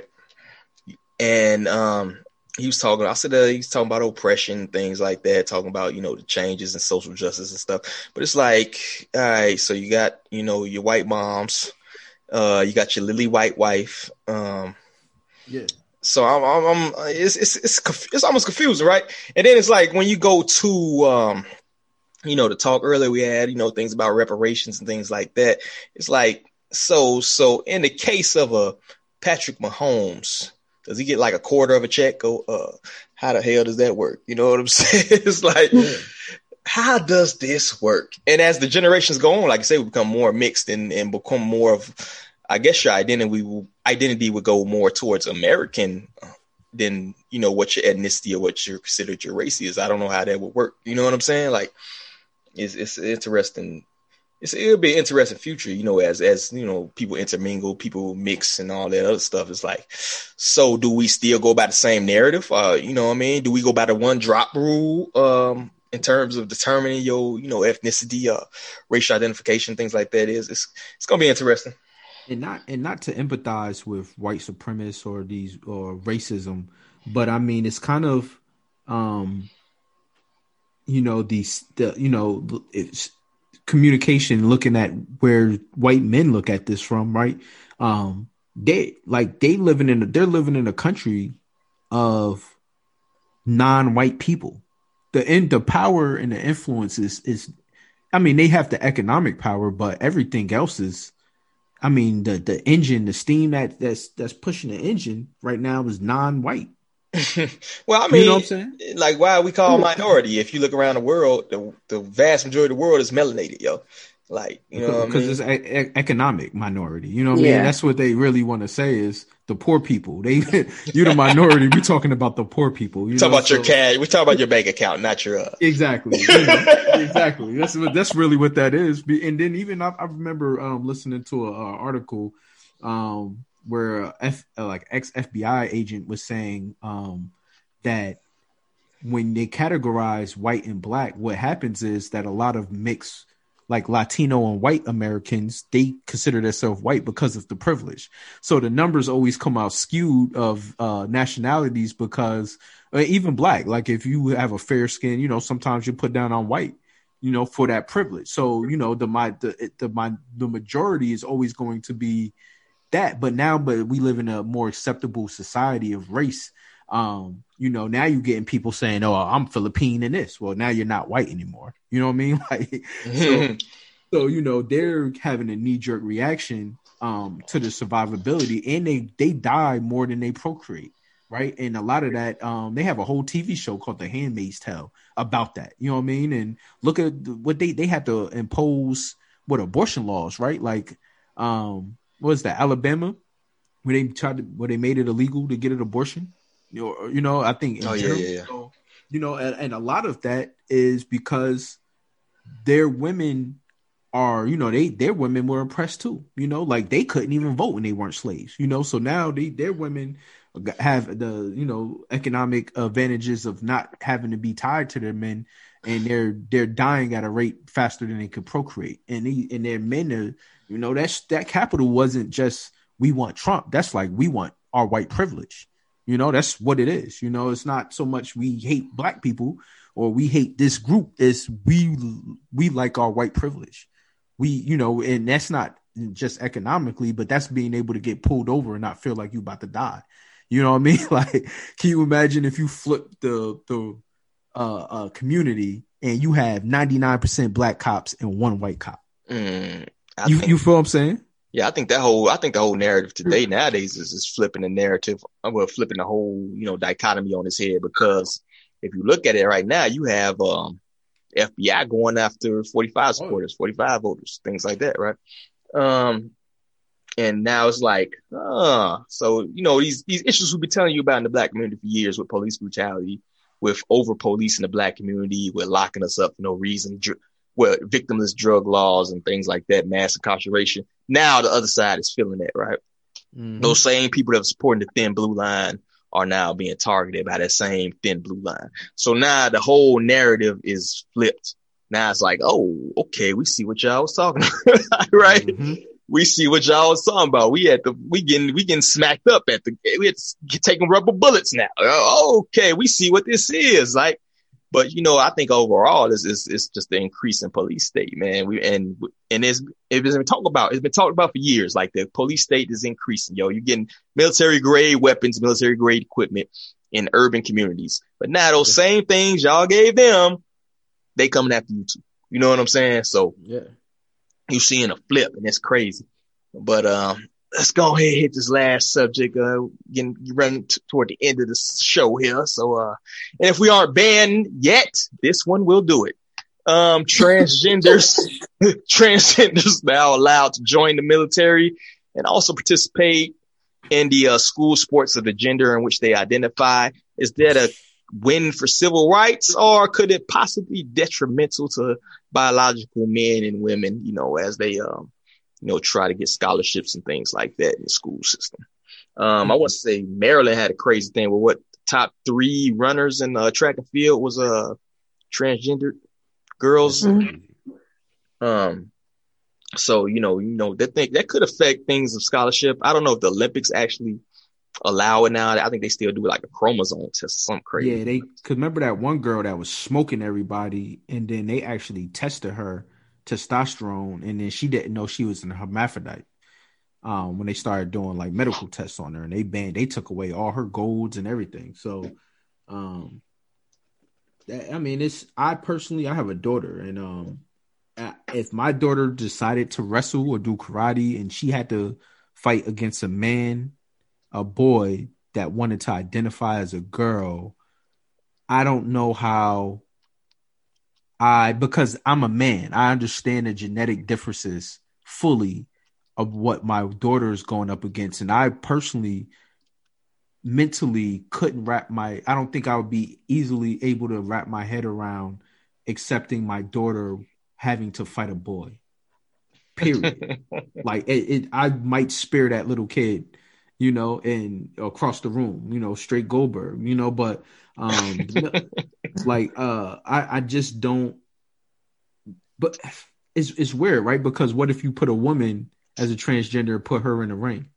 And um, he was talking. I said uh, he's talking about oppression, things like that, talking about you know the changes in social justice and stuff. But it's like, all right, so you got you know your white moms. Uh, you got your lily white wife. Um, yeah. So I'm, I'm, I'm it's, it's, it's, it's almost confusing, right? And then it's like when you go to, um, you know, the talk earlier we had, you know, things about reparations and things like that. It's like, so, so in the case of a Patrick Mahomes, does he get like a quarter of a check? Or, uh, how the hell does that work? You know what I'm saying? It's like, yeah. How does this work? And as the generations go on, like I say, we become more mixed and, and become more of, I guess your identity will, identity would go more towards American than, you know, what your ethnicity or what you're considered your race is. I don't know how that would work. You know what I'm saying? Like, it's, it's interesting. It's, it'll be an interesting future, you know, as, as, you know, people intermingle, people mix and all that other stuff. It's like, so do we still go by the same narrative? Uh, you know what I mean? Do we go by the one drop rule? Um, in terms of determining your, you know, ethnicity, uh, racial identification, things like that is, it's, it's going to be interesting. And not, and not to empathize with white supremacists or these, or racism, but I mean, it's kind of, um, you know, these, the, you know, it's communication looking at where white men look at this from, right? Um, they like, they living in, a, they're living in a country of non-white people. The end, the power and the influence is, is, I mean, they have the economic power, but everything else is, I mean, the the engine, the steam that that's that's pushing the engine right now is non-white. Well, I mean, you know what I'm saying? Like, why are we called minority? If you look around the world, the the vast majority of the world is melanated, yo. Like, you know, because what I mean? it's a, a, economic minority. You know what I yeah. mean? That's what they really want to say is the poor people. They, you're the minority. We're talking about the poor people. You talk know? about so, your cash. We talk about your bank account, not your. Uh... Exactly. You know, exactly. That's what, that's really what that is. And then even I, I remember um, listening to an article um, where a F, uh, like ex F B I agent was saying um, that when they categorize white and black, what happens is that a lot of mixed, like Latino and white Americans, they consider themselves white because of the privilege. So the numbers always come out skewed of uh, nationalities because uh, even black, like if you have a fair skin, you know, sometimes you put down on white, you know, for that privilege. So, you know, the my the the my the majority is always going to be that. But now, but we live in a more acceptable society of race. Um, you know, now you're getting people saying, "Oh, I'm Philippine in this." Well, now you're not white anymore. You know what I mean? Like, so, so you know, they're having a knee jerk reaction um, to the survivability, and they they die more than they procreate, right? And a lot of that, um, they have a whole T V show called The Handmaid's Tale about that. You know what I mean? And look at what they they had to impose what abortion laws, right? Like, um, what was that, Alabama, where they tried to where they made it illegal to get an abortion. You know, you know, I think. Oh yeah, yeah, yeah. So, you know, and, and a lot of that is because their women are, you know, they their women were oppressed too. You know, like they couldn't even vote when they weren't slaves. You know, so now they their women have the, you know, economic advantages of not having to be tied to their men, and they're they're dying at a rate faster than they could procreate. And they, and their men are, you know, that's that capital wasn't just we want Trump. That's like we want our white privilege. You know, that's what it is. You know, it's not so much we hate black people or we hate this group. It's we we like our white privilege. We, you know, and that's not just economically, but that's being able to get pulled over and not feel like you about to die. You know what I mean? Like, can you imagine if you flip the the uh, uh, community and you have ninety-nine percent black cops and one white cop? Mm, you think, you feel what I'm saying? Yeah, I think that whole I think the whole narrative today nowadays is, is flipping the narrative. Well, flipping the whole, you know, dichotomy on its head, because if you look at it right now, you have um, F B I going after forty-five supporters, forty-five voters, things like that, right? Um, and now it's like, uh, so, you know, these, these issues we've been telling you about in the black community for years, with police brutality, with over policing the black community, with locking us up for no reason, dr- with victimless drug laws and things like that, mass incarceration. Now the other side is feeling that, right? Mm-hmm. Those same people that are supporting the thin blue line are now being targeted by that same thin blue line. So now the whole narrative is flipped. Now it's like, oh, okay, we see what y'all was talking about, right? Mm-hmm. We see what y'all was talking about. We had the, we getting, we getting smacked up at the, we had to taking rubber bullets now. Oh, okay, we see what this is like. But, you know, I think overall, this is, it's just the increase in police state, man. We, and, and it's, it's been talked about, it's been talked about for years. Like, the police state is increasing, yo. You're getting military grade weapons, military grade equipment in urban communities. But now those same things y'all gave them, they coming after you too. You know what I'm saying? So, yeah. You're seeing a flip, and it's crazy. But um, let's go ahead and hit this last subject. Uh, getting running t- toward the end of the show here. So, uh, and if we aren't banned yet, this one will do it. Um, transgenders, transgenders now allowed to join the military and also participate in the uh, school sports of the gender in which they identify. Is that a win for civil rights, or could it possibly be detrimental to biological men and women, you know, as they, um, you know, try to get scholarships and things like that in the school system? Um, I want to say Maryland had a crazy thing where what top three runners in uh, track and field was uh, transgender girls. Mm-hmm. Um, so, you know, you know, that thing that could affect things of scholarship. I don't know if the Olympics actually allow it now. I think they still do like a chromosome test or something crazy. Yeah, they could remember that one girl that was smoking everybody, and then they actually tested her testosterone, and then she didn't know she was an hermaphrodite. Um, when they started doing like medical tests on her, and they banned, they took away all her golds and everything. So, um, that, I mean, it's I personally I have a daughter, and um, if my daughter decided to wrestle or do karate, and she had to fight against a man, a boy that wanted to identify as a girl, I don't know how I, because I'm a man, I understand the genetic differences fully of what my daughter is going up against. And I personally mentally couldn't wrap my, I don't think I would be easily able to wrap my head around accepting my daughter having to fight a boy, period. Like it, it, I might spare that little kid, you know, and across the room, you know, straight Goldberg, you know, but um, like uh, I, I just don't. But it's it's weird, right? Because what if you put a woman as a transgender, put her in a ring?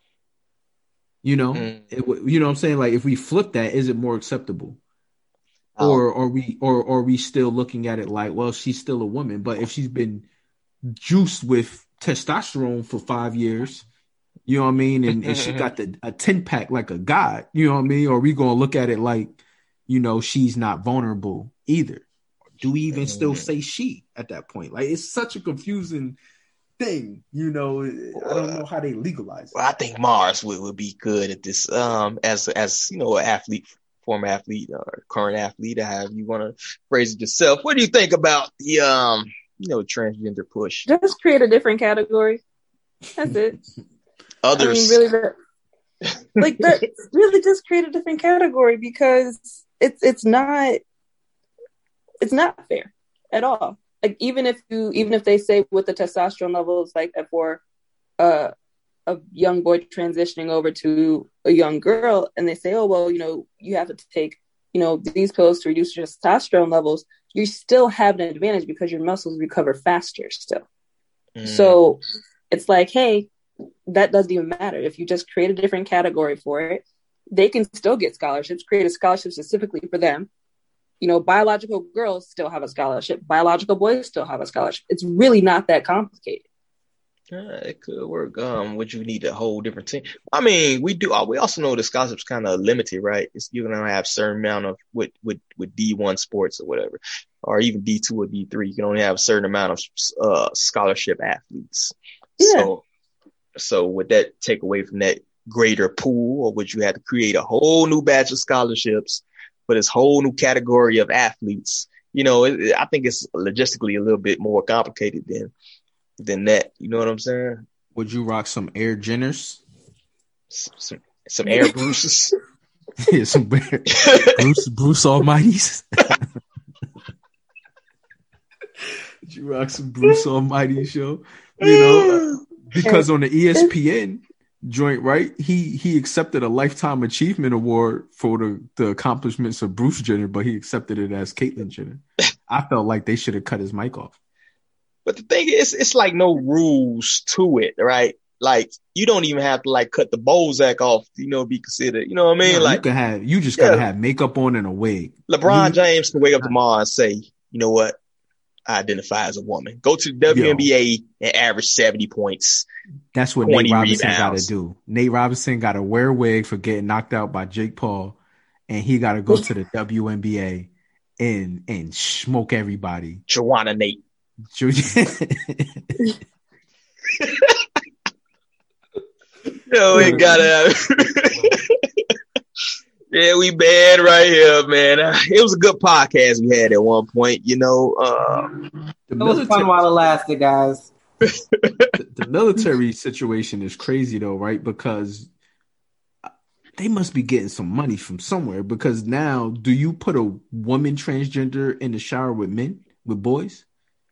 You know, mm. it, you know what I'm saying? Like, if we flip that, is it more acceptable? Oh. Or are we, or, or are we still looking at it like, well, she's still a woman, but if she's been juiced with testosterone for five years, you know what I mean? And, and she got the a ten pack like a god, you know what I mean? Or are we going to look at it like, you know, she's not vulnerable either? Do we even still say she at that point? Like, it's such a confusing thing, you know. I don't know how they legalize it. Well, I think Mars would, would be good at this. Um, as as you know, an athlete, former athlete, or current athlete, or however you want to phrase it yourself. What do you think about the um, you know, transgender push? Just create a different category. That's it. Others, I mean, really, that, like that, really, just create a different category, because it's it's not it's not fair at all. Like, even if you, even if they say with the testosterone levels, like for uh, a young boy transitioning over to a young girl, and they say, oh, well, you know, you have to take you know, these pills to reduce your testosterone levels, you still have an advantage because your muscles recover faster still. Mm. So it's like, hey, that doesn't even matter. If you just create a different category for it, they can still get scholarships, create a scholarship specifically for them. You know, biological girls still have a scholarship. Biological boys still have a scholarship. It's really not that complicated. Uh, it could work. Um, would you need a whole different team? I mean, we do. We also know the scholarships kind of limited, right? It's, you're gonna have a certain amount of with with with D one sports or whatever, or even D two or D three. You can only have a certain amount of uh scholarship athletes. Yeah. So, so would that take away from that greater pool, or would you have to create a whole new batch of scholarships for this whole new category of athletes? You know, it, I think it's logistically a little bit more complicated than. than that. You know what I'm saying? Would you rock some Air Jenners? Some, some Air Bruces? Yeah, some Bruce, Bruce Almighty's. Would you rock some Bruce Almighty show? You know, because on the E S P N joint, right? He he accepted a Lifetime Achievement Award for the, the accomplishments of Bruce Jenner, but he accepted it as Caitlyn Jenner. I felt like they should have cut his mic off. But the thing is, it's like no rules to it, right? Like you don't even have to like cut the Bozak off, you know, be considered. You know what I mean? No, like you can have, you just gotta yeah. have makeup on and a wig. LeBron you, James can wake up tomorrow and say, you know what? I identify as a woman. Go to the W N B A yo, and average seventy points. That's what Nate Robinson got to do. Nate Robinson got to wear a wig for getting knocked out by Jake Paul, and he got to go to the W N B A and and smoke everybody. Joanna Nate. Yo, we gotta. Yeah, we bad right here, man. Uh, it was a good podcast we had at one point, you know. Uh, it was fun while it lasted, guys. the, the military situation is crazy, though, right? Because they must be getting some money from somewhere. Because now, do you put a woman transgender in the shower with men, with boys?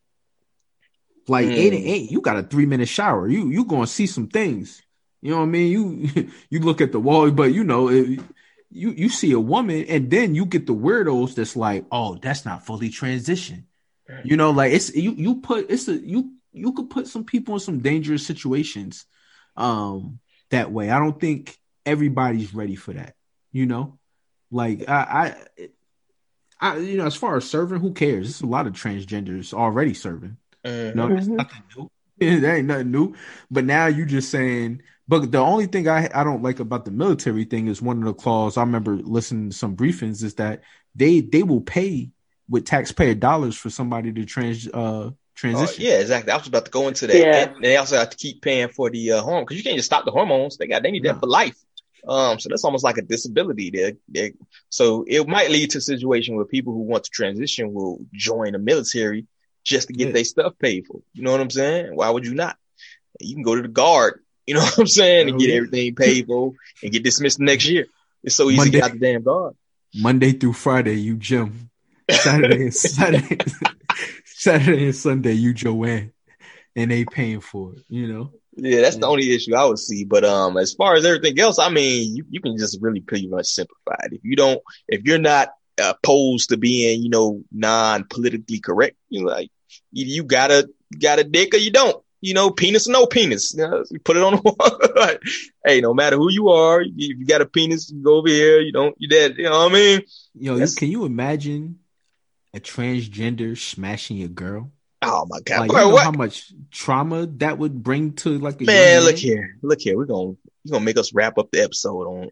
Like mm. eight and eight, you got a three minute shower. You you gonna see some things. You know what I mean? You you look at the wall, but you know it, you you see a woman, and then you get the weirdos that's like, oh, that's not fully transition. You know, like it's you you put it's a you you could put some people in some dangerous situations um that way. I don't think everybody's ready for that. You know, like I I, I you know, as far as serving, who cares? There's a lot of transgenders already serving. Mm-hmm. No, that's nothing new. That ain't nothing new. But now you just saying. But the only thing I I don't like about the military thing is one of the clauses. I remember listening to some briefings is that they they will pay with taxpayer dollars for somebody to trans uh transition. Oh, yeah, exactly. I was about to go into that. Yeah. And they also have to keep paying for the uh, hormone because you can't just stop the hormones. They got they need no. that for life. Um, so that's almost like a disability there. They, so it might lead to a situation where people who want to transition will join the military just to get yeah. their stuff paid for. You know what I'm saying? Why would you not? You can go to the Guard, you know what I'm saying, and get everything paid for and get dismissed next year. It's so easy Monday, to get out the damn Guard. Monday through Friday, you gym. Saturday and Saturday, Saturday and Sunday, you Joanne, and they paying for it. You know. Yeah, that's yeah. the only issue I would see. But um, as far as everything else, I mean, you, you can just really pretty much simplify it. If you don't, if you're not opposed to being, you know, non-politically correct, you know, like you, you got a got a dick or you don't. You know, penis or no penis. You know, you put it on the wall. Like, hey, no matter who you are, if you got a penis, you go over here. You don't, you dead. You know what I mean? Yo, you, can you imagine a transgender smashing your girl? Oh my God! Like, you know what? How much trauma that would bring to like a man? Look here, look here. We're gonna you're gonna make us wrap up the episode on.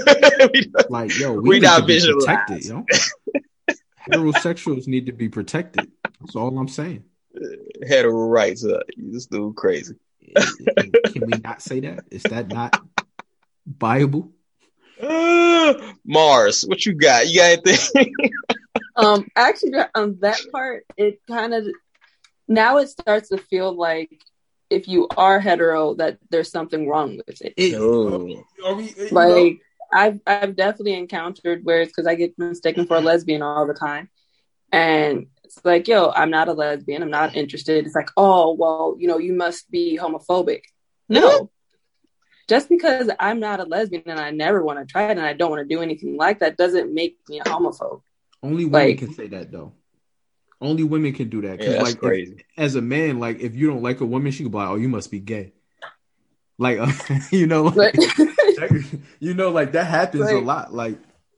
Like, yo, we, we need to be protected, yo. Heterosexuals need to be protected. That's all I'm saying. Hetero rights, uh, this dude crazy. Can we not say that? Is that not viable? Uh, Mars, what you got? You got anything? um, actually, on that part, it kind of now it starts to feel like if you are hetero, that there's something wrong with it. it oh. are we, like I've I've definitely encountered where it's because I get mistaken for a lesbian all the time, and it's like, yo, I'm not a lesbian. I'm not interested. It's like, oh, well, you know, you must be homophobic. No. just because I'm not a lesbian and I never want to try it and I don't want to do anything like that doesn't make me a homophobe. Only women Like- can say that though. Only women can do that. Yeah, that's like, crazy. If, as a man, like if you don't like a woman, she can be like, "Oh, you must be gay." Like, uh, you know, like, you know, like that happens a Like- lot. Like,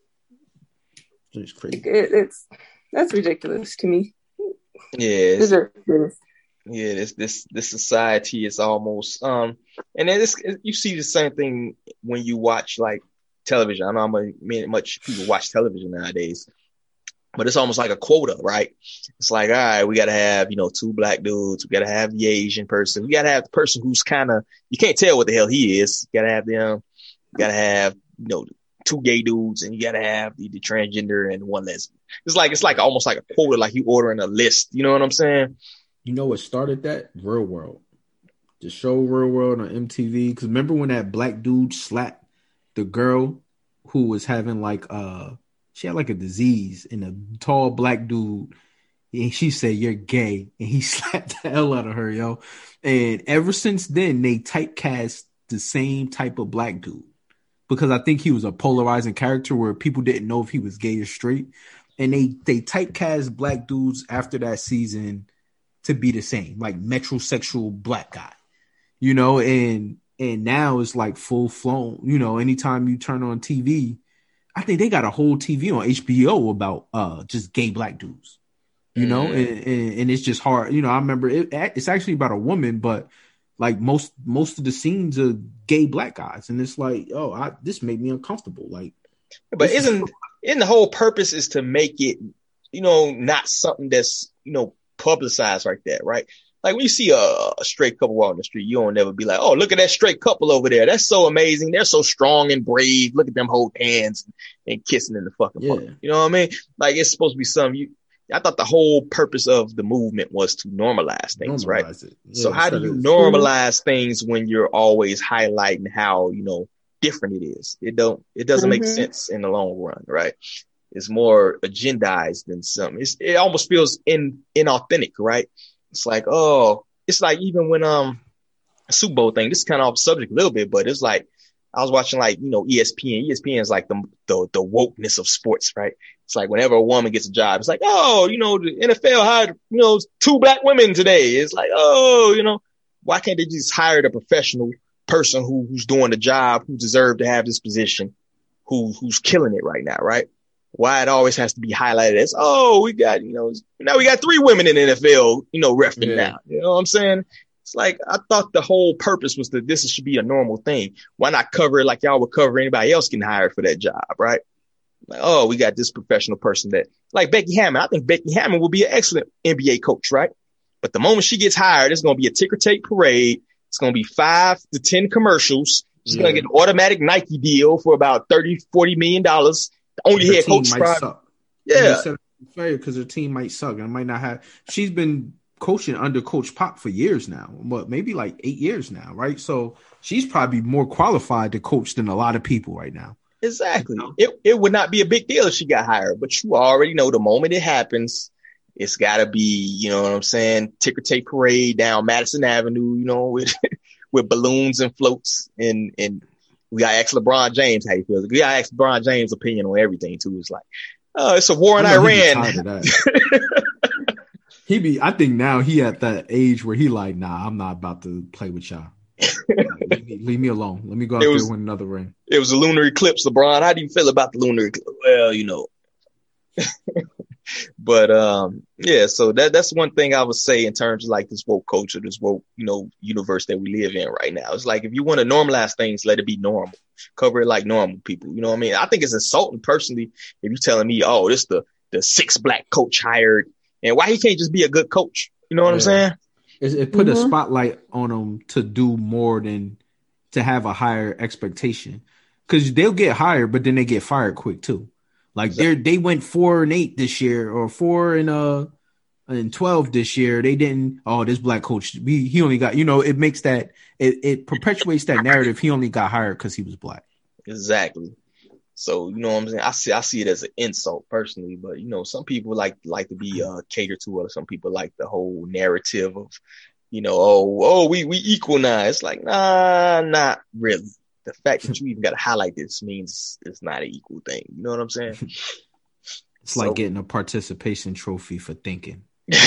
it's crazy. It, it's that's ridiculous to me. Yeah, It's it's- ridiculous. yeah. This this this society is almost um, and then it's, you see the same thing when you watch like television. I know how much much people watch television nowadays, but it's almost like a quota, right? It's like, all right, we got to have, you know, two black dudes. We got to have the Asian person. We got to have the person who's kind of, you can't tell what the hell he is. You got to have them. You got to have, you know, two gay dudes, and you got to have the, the transgender and one lesbian. It's like, it's like almost like a quota, like you ordering a list. You know what I'm saying? You know what started that? Real World. The show Real World on M T V. Because remember when that black dude slapped the girl who was having like uh she had like a disease, and a tall black dude, and she said, "You're gay," and he slapped the hell out of her, yo. And ever since then, they typecast the same type of black dude, because I think he was a polarizing character where people didn't know if he was gay or straight, and they they typecast black dudes after that season to be the same, like metrosexual black guy, you know. And and now it's like full flown, you know. Anytime you turn on T V, I think they got a whole T V on H B O about uh just gay black dudes, you know, Mm. and, and and it's just hard, you know. I remember it, it's actually about a woman, but like most most of the scenes are gay black guys, and it's like, oh, I, this made me uncomfortable. Like, But isn't isn't the whole purpose is to make it, you know, not something that's, you know, publicized like that, right? Like when you see a, a straight couple walking the street, you don't never be like, oh, look at that straight couple over there. That's so amazing. They're so strong and brave. Look at them hold hands and kissing in the fucking Yeah. park. You know what I mean? Like it's supposed to be something you, I thought the whole purpose of the movement was to normalize things, right? normalize it. So Yeah, how do instead you of- normalize things when you're always highlighting how, you know, different it is? It don't, it doesn't make Mhm. sense in the long run, right? It's more agendized than something. It's, it almost feels in, inauthentic, right? It's like, oh, it's like even when, um, Super Bowl thing, this is kind of off subject a little bit, but it's like, I was watching like, you know, E S P N. E S P N is like the, the, the wokeness of sports, right? It's like whenever a woman gets a job, it's like, oh, you know, the N F L hired, you know, two black women today. It's like, oh, you know, why can't they just hire the professional person who, who's doing the job, who deserved to have this position, who, who's killing it right now, right? Why it always has to be highlighted as, oh, we got, you know, now we got three women in the N F L, you know, reffing Yeah. now. You know what I'm saying? It's like, I thought the whole purpose was that this should be a normal thing. Why not cover it like y'all would cover anybody else getting hired for that job, right? Like, oh, we got this professional person that, like Becky Hammond. I think Becky Hammond will be an excellent N B A coach, right? But the moment she gets hired, it's going to be a ticker tape parade. It's going to be five to ten commercials. She's Yeah. going to get an automatic Nike deal for about thirty, forty million dollars. The only her head team coach, might probably- suck. yeah. Fair because her team might suck and might not have. She's been coaching under Coach Pop for years now, but maybe like eight years now, right? So she's probably more qualified to coach than a lot of people right now. Exactly. It it would not be a big deal if she got hired, but you already know the moment it happens, it's got to be, you know what I'm saying, ticker tape parade down Madison Avenue, you know, with with balloons and floats, and and we got to ask LeBron James how he feels. We got to ask LeBron James' opinion on everything too. It's like, oh, it's a war in I know he be Iran. tired of that. He be, I think now he at that age where he like, nah, I'm not about to play with y'all. leave, me, leave me alone. Let me go out It there was- and win another ring. It was a lunar eclipse, LeBron. How do you feel about the lunar eclipse? Well, you know. But um, yeah, so that that's one thing I would say in terms of like this woke culture, this woke, you know, universe that we live in right now. It's like if you want to normalize things, let it be normal. Cover it like normal people. You know what I mean? I think it's insulting personally if you're telling me, oh, this the the sixth black coach hired, and why he can't just be a good coach. You know what I'm Yeah. saying? It, it put a Mhm. spotlight on them to do more than to have a higher expectation, because they'll get hired, but then they get fired quick too. Like they they went four and eight this year, or four and uh and twelve this year. They didn't. Oh, this black coach, he, he only got. You know, it makes that it, it perpetuates that narrative. He only got hired because he was black. Exactly. So, you know what I'm saying? I see I see it as an insult personally, but you know, some people like like to be uh catered to, or some people like the whole narrative of, you know, oh, oh, we, we equal now. It's like, nah, not really. The fact that you even got to highlight this means it's not an equal thing. You know what I'm saying? It's So- like getting a participation trophy for thinking.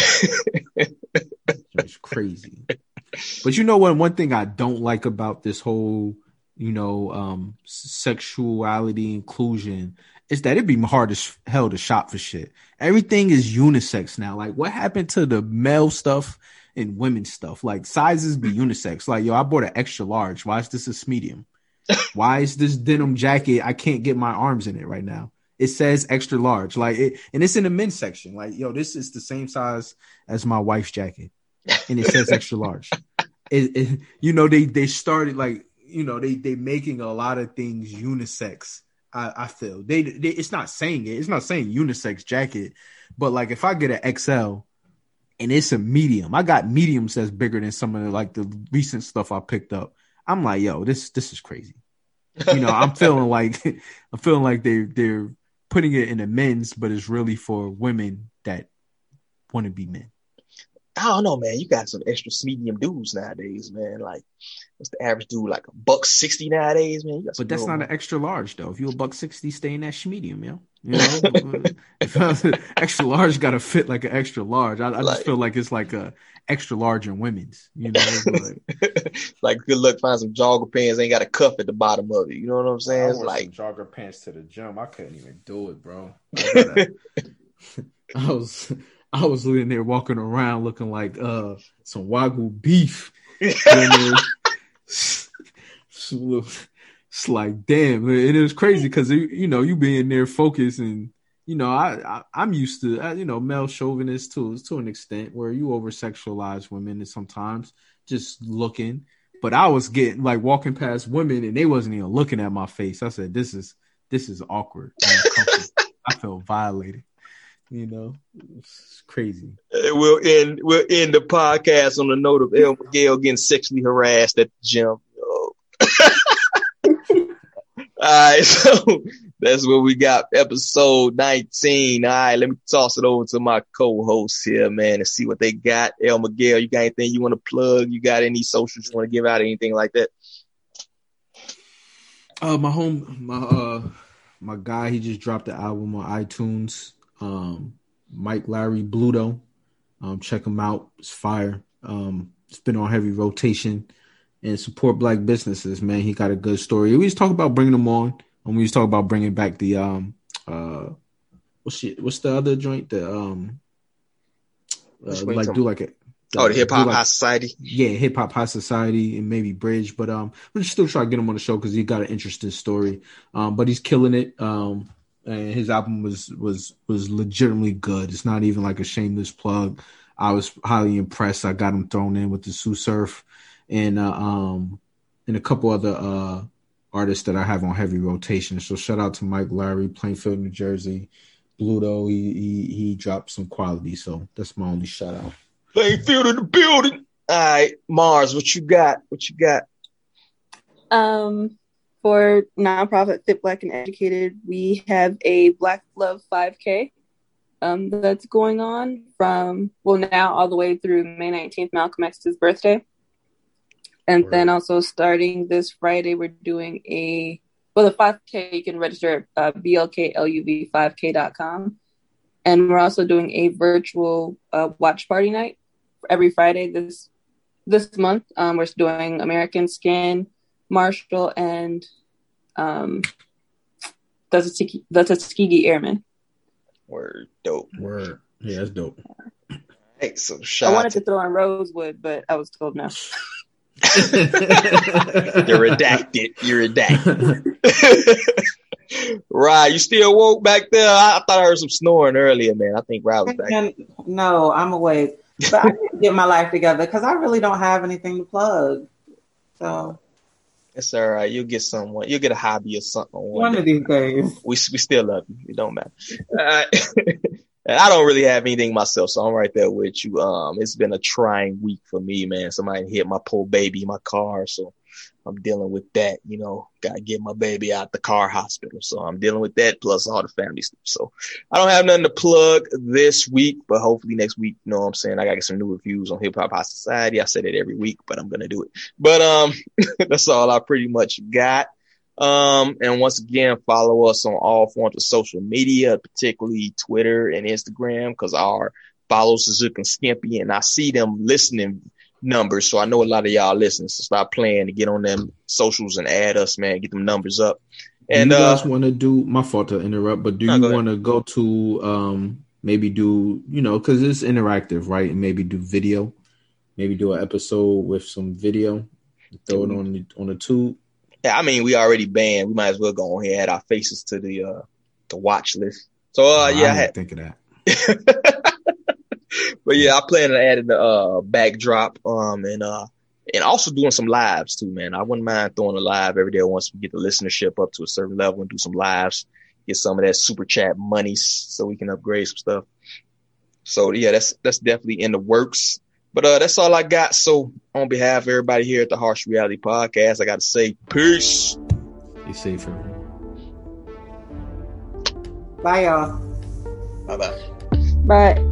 It's crazy. But you know what? One thing I don't like about this whole, you know, um, sexuality inclusion is that it'd be hard as hell to shop for shit. Everything is unisex now. Like, what happened to the male stuff and women's stuff? Like, sizes be unisex. Like, yo, I bought an extra large. Why is this a medium? Why is this denim jacket? I can't get my arms in it right now. It says extra large. Like, it, and it's in the men's section. Like, yo, this is the same size as my wife's jacket, and it says extra large. It, it, you know, they they started like, you know, they they making a lot of things unisex. I, I feel they, they it's not saying it. It's not saying unisex jacket, but like if I get an X L and it's a medium, I got mediums that's bigger than some of the, like the recent stuff I picked up. I'm like, yo, this this is crazy. You know, I'm feeling like I'm feeling like they they're putting it in the men's, but it's really for women that want to be men. I don't know, man. You got some extra medium dudes nowadays, man. Like, what's the average dude? Like a buck sixty nowadays, man. You got some But that's real, not man. an extra large though. If you're a buck sixty, stay in that medium, yo. You know, if extra large got to fit like an extra large. I, I Like- just feel like it's like a extra large in women's. You know, like, Like, good luck find some jogger pants. Ain't got a cuff at the bottom of it. You know what I'm saying? I It's wore like, some jogger pants to the gym. I couldn't even do it, bro. I, gotta- I was I was in there walking around looking like uh some Wagyu beef. It's like, damn, and it was crazy because you know you be in there focused, and you know I, I I'm used to uh, you know male chauvinist to to an extent where you over sexualize women and sometimes just looking. But I was getting like walking past women and they wasn't even looking at my face. I said, "This is this is awkward. and uncomfortable." I felt violated. You know, it's crazy. we'll end we'll end the podcast on the note of El Miguel getting sexually harassed at the gym. Oh. All right, so that's what we got. Episode nineteen. All right, let me toss it over to my co-hosts here, man, and see what they got. El Miguel, you got anything you want to plug? You got any socials you want to give out? Anything like that? Uh, my home, my uh, my guy, he just dropped the album on iTunes. Um, Mike Larry Bluto. Um, check him out. It's fire. Um, it's been on heavy rotation. And support black businesses, man. He got a good story. We just talk about bringing them on, and we just talk about bringing back the um uh what's the, what's the other joint that um uh, like do like a oh the Hip Hop like, High Society. Yeah, Hip Hop High Society and maybe Bridge, but um we're just still trying to get him on the show because he got an interesting story. Um, but he's killing it. Um, and his album was was was legitimately good. It's not even like a shameless plug. I was highly impressed. I got him thrown in with the Sue Surf. And uh, um and a couple other uh artists that I have on heavy rotation. So shout out to Mike Larry, Plainfield, New Jersey. Bluto, he he he dropped some quality. So that's my only shout out. Plainfield in the building. All right, Mars, what you got? What you got? Um, for nonprofit Fit Black and Educated, we have a Black Love five K um that's going on from well now all the way through May nineteenth, Malcolm X's birthday. And Word. then also starting this Friday, we're doing a, well, the five K, you can register at uh, B L K L U V five K dot com. And we're also doing a virtual uh, watch party night every Friday this this month. Um, we're doing American Skin, Marshall, and um, the Tuskegee, the Tuskegee Airmen. Word, dope. Word. Yeah, that's dope. Hey, so shout I out wanted to to throw in Rosewood, but I was told no. You're redacted. You're redacted. Right, you still woke back there? I, I thought I heard some snoring earlier, man. I think Rod was back. And, no, I'm awake. But I need to get my life together because I really don't have anything to plug. So It's all right. You'll get someone. You'll get a hobby or something. One one day. of these days. We we still love you. It don't matter. Uh, and I don't really have anything myself, so I'm right there with you. Um, it's been a trying week for me, man. Somebody hit my poor baby in my car, so I'm dealing with that, you know, gotta get my baby out the car hospital. So I'm dealing with that plus all the family stuff. So I don't have nothing to plug this week, but hopefully next week, you know what I'm saying? I gotta get some new reviews on Hip Hop High Society. I say that every week, but I'm going to do it. But, um, that's all I pretty much got. Um, and once again, follow us on all forms of social media, particularly Twitter and Instagram, because our follows is looking skimpy and I see them listening numbers. So I know a lot of y'all listen. So stop playing to get on them socials and add us, man. Get them numbers up. And do you guys uh, want to do? My fault to interrupt, but do no, you want to go to um maybe do you know because it's interactive, right? And maybe do video, maybe do an episode with some video, throw it on the on the tube. Yeah, I mean we already banned. We might as well go ahead and add our faces to the uh the watch list. So uh, oh, yeah, I, I had think of that. But yeah, I plan on adding the uh, backdrop um, and uh, and also doing some lives too, man. I wouldn't mind throwing a live every day once we get the listenership up to a certain level and do some lives, get some of that super chat money so we can upgrade some stuff. So yeah, that's that's definitely in the works. But uh, that's all I got. So on behalf of everybody here at the Harsh Reality Podcast, I got to say peace. Be safe, everyone. Bye, y'all. Bye bye. Bye.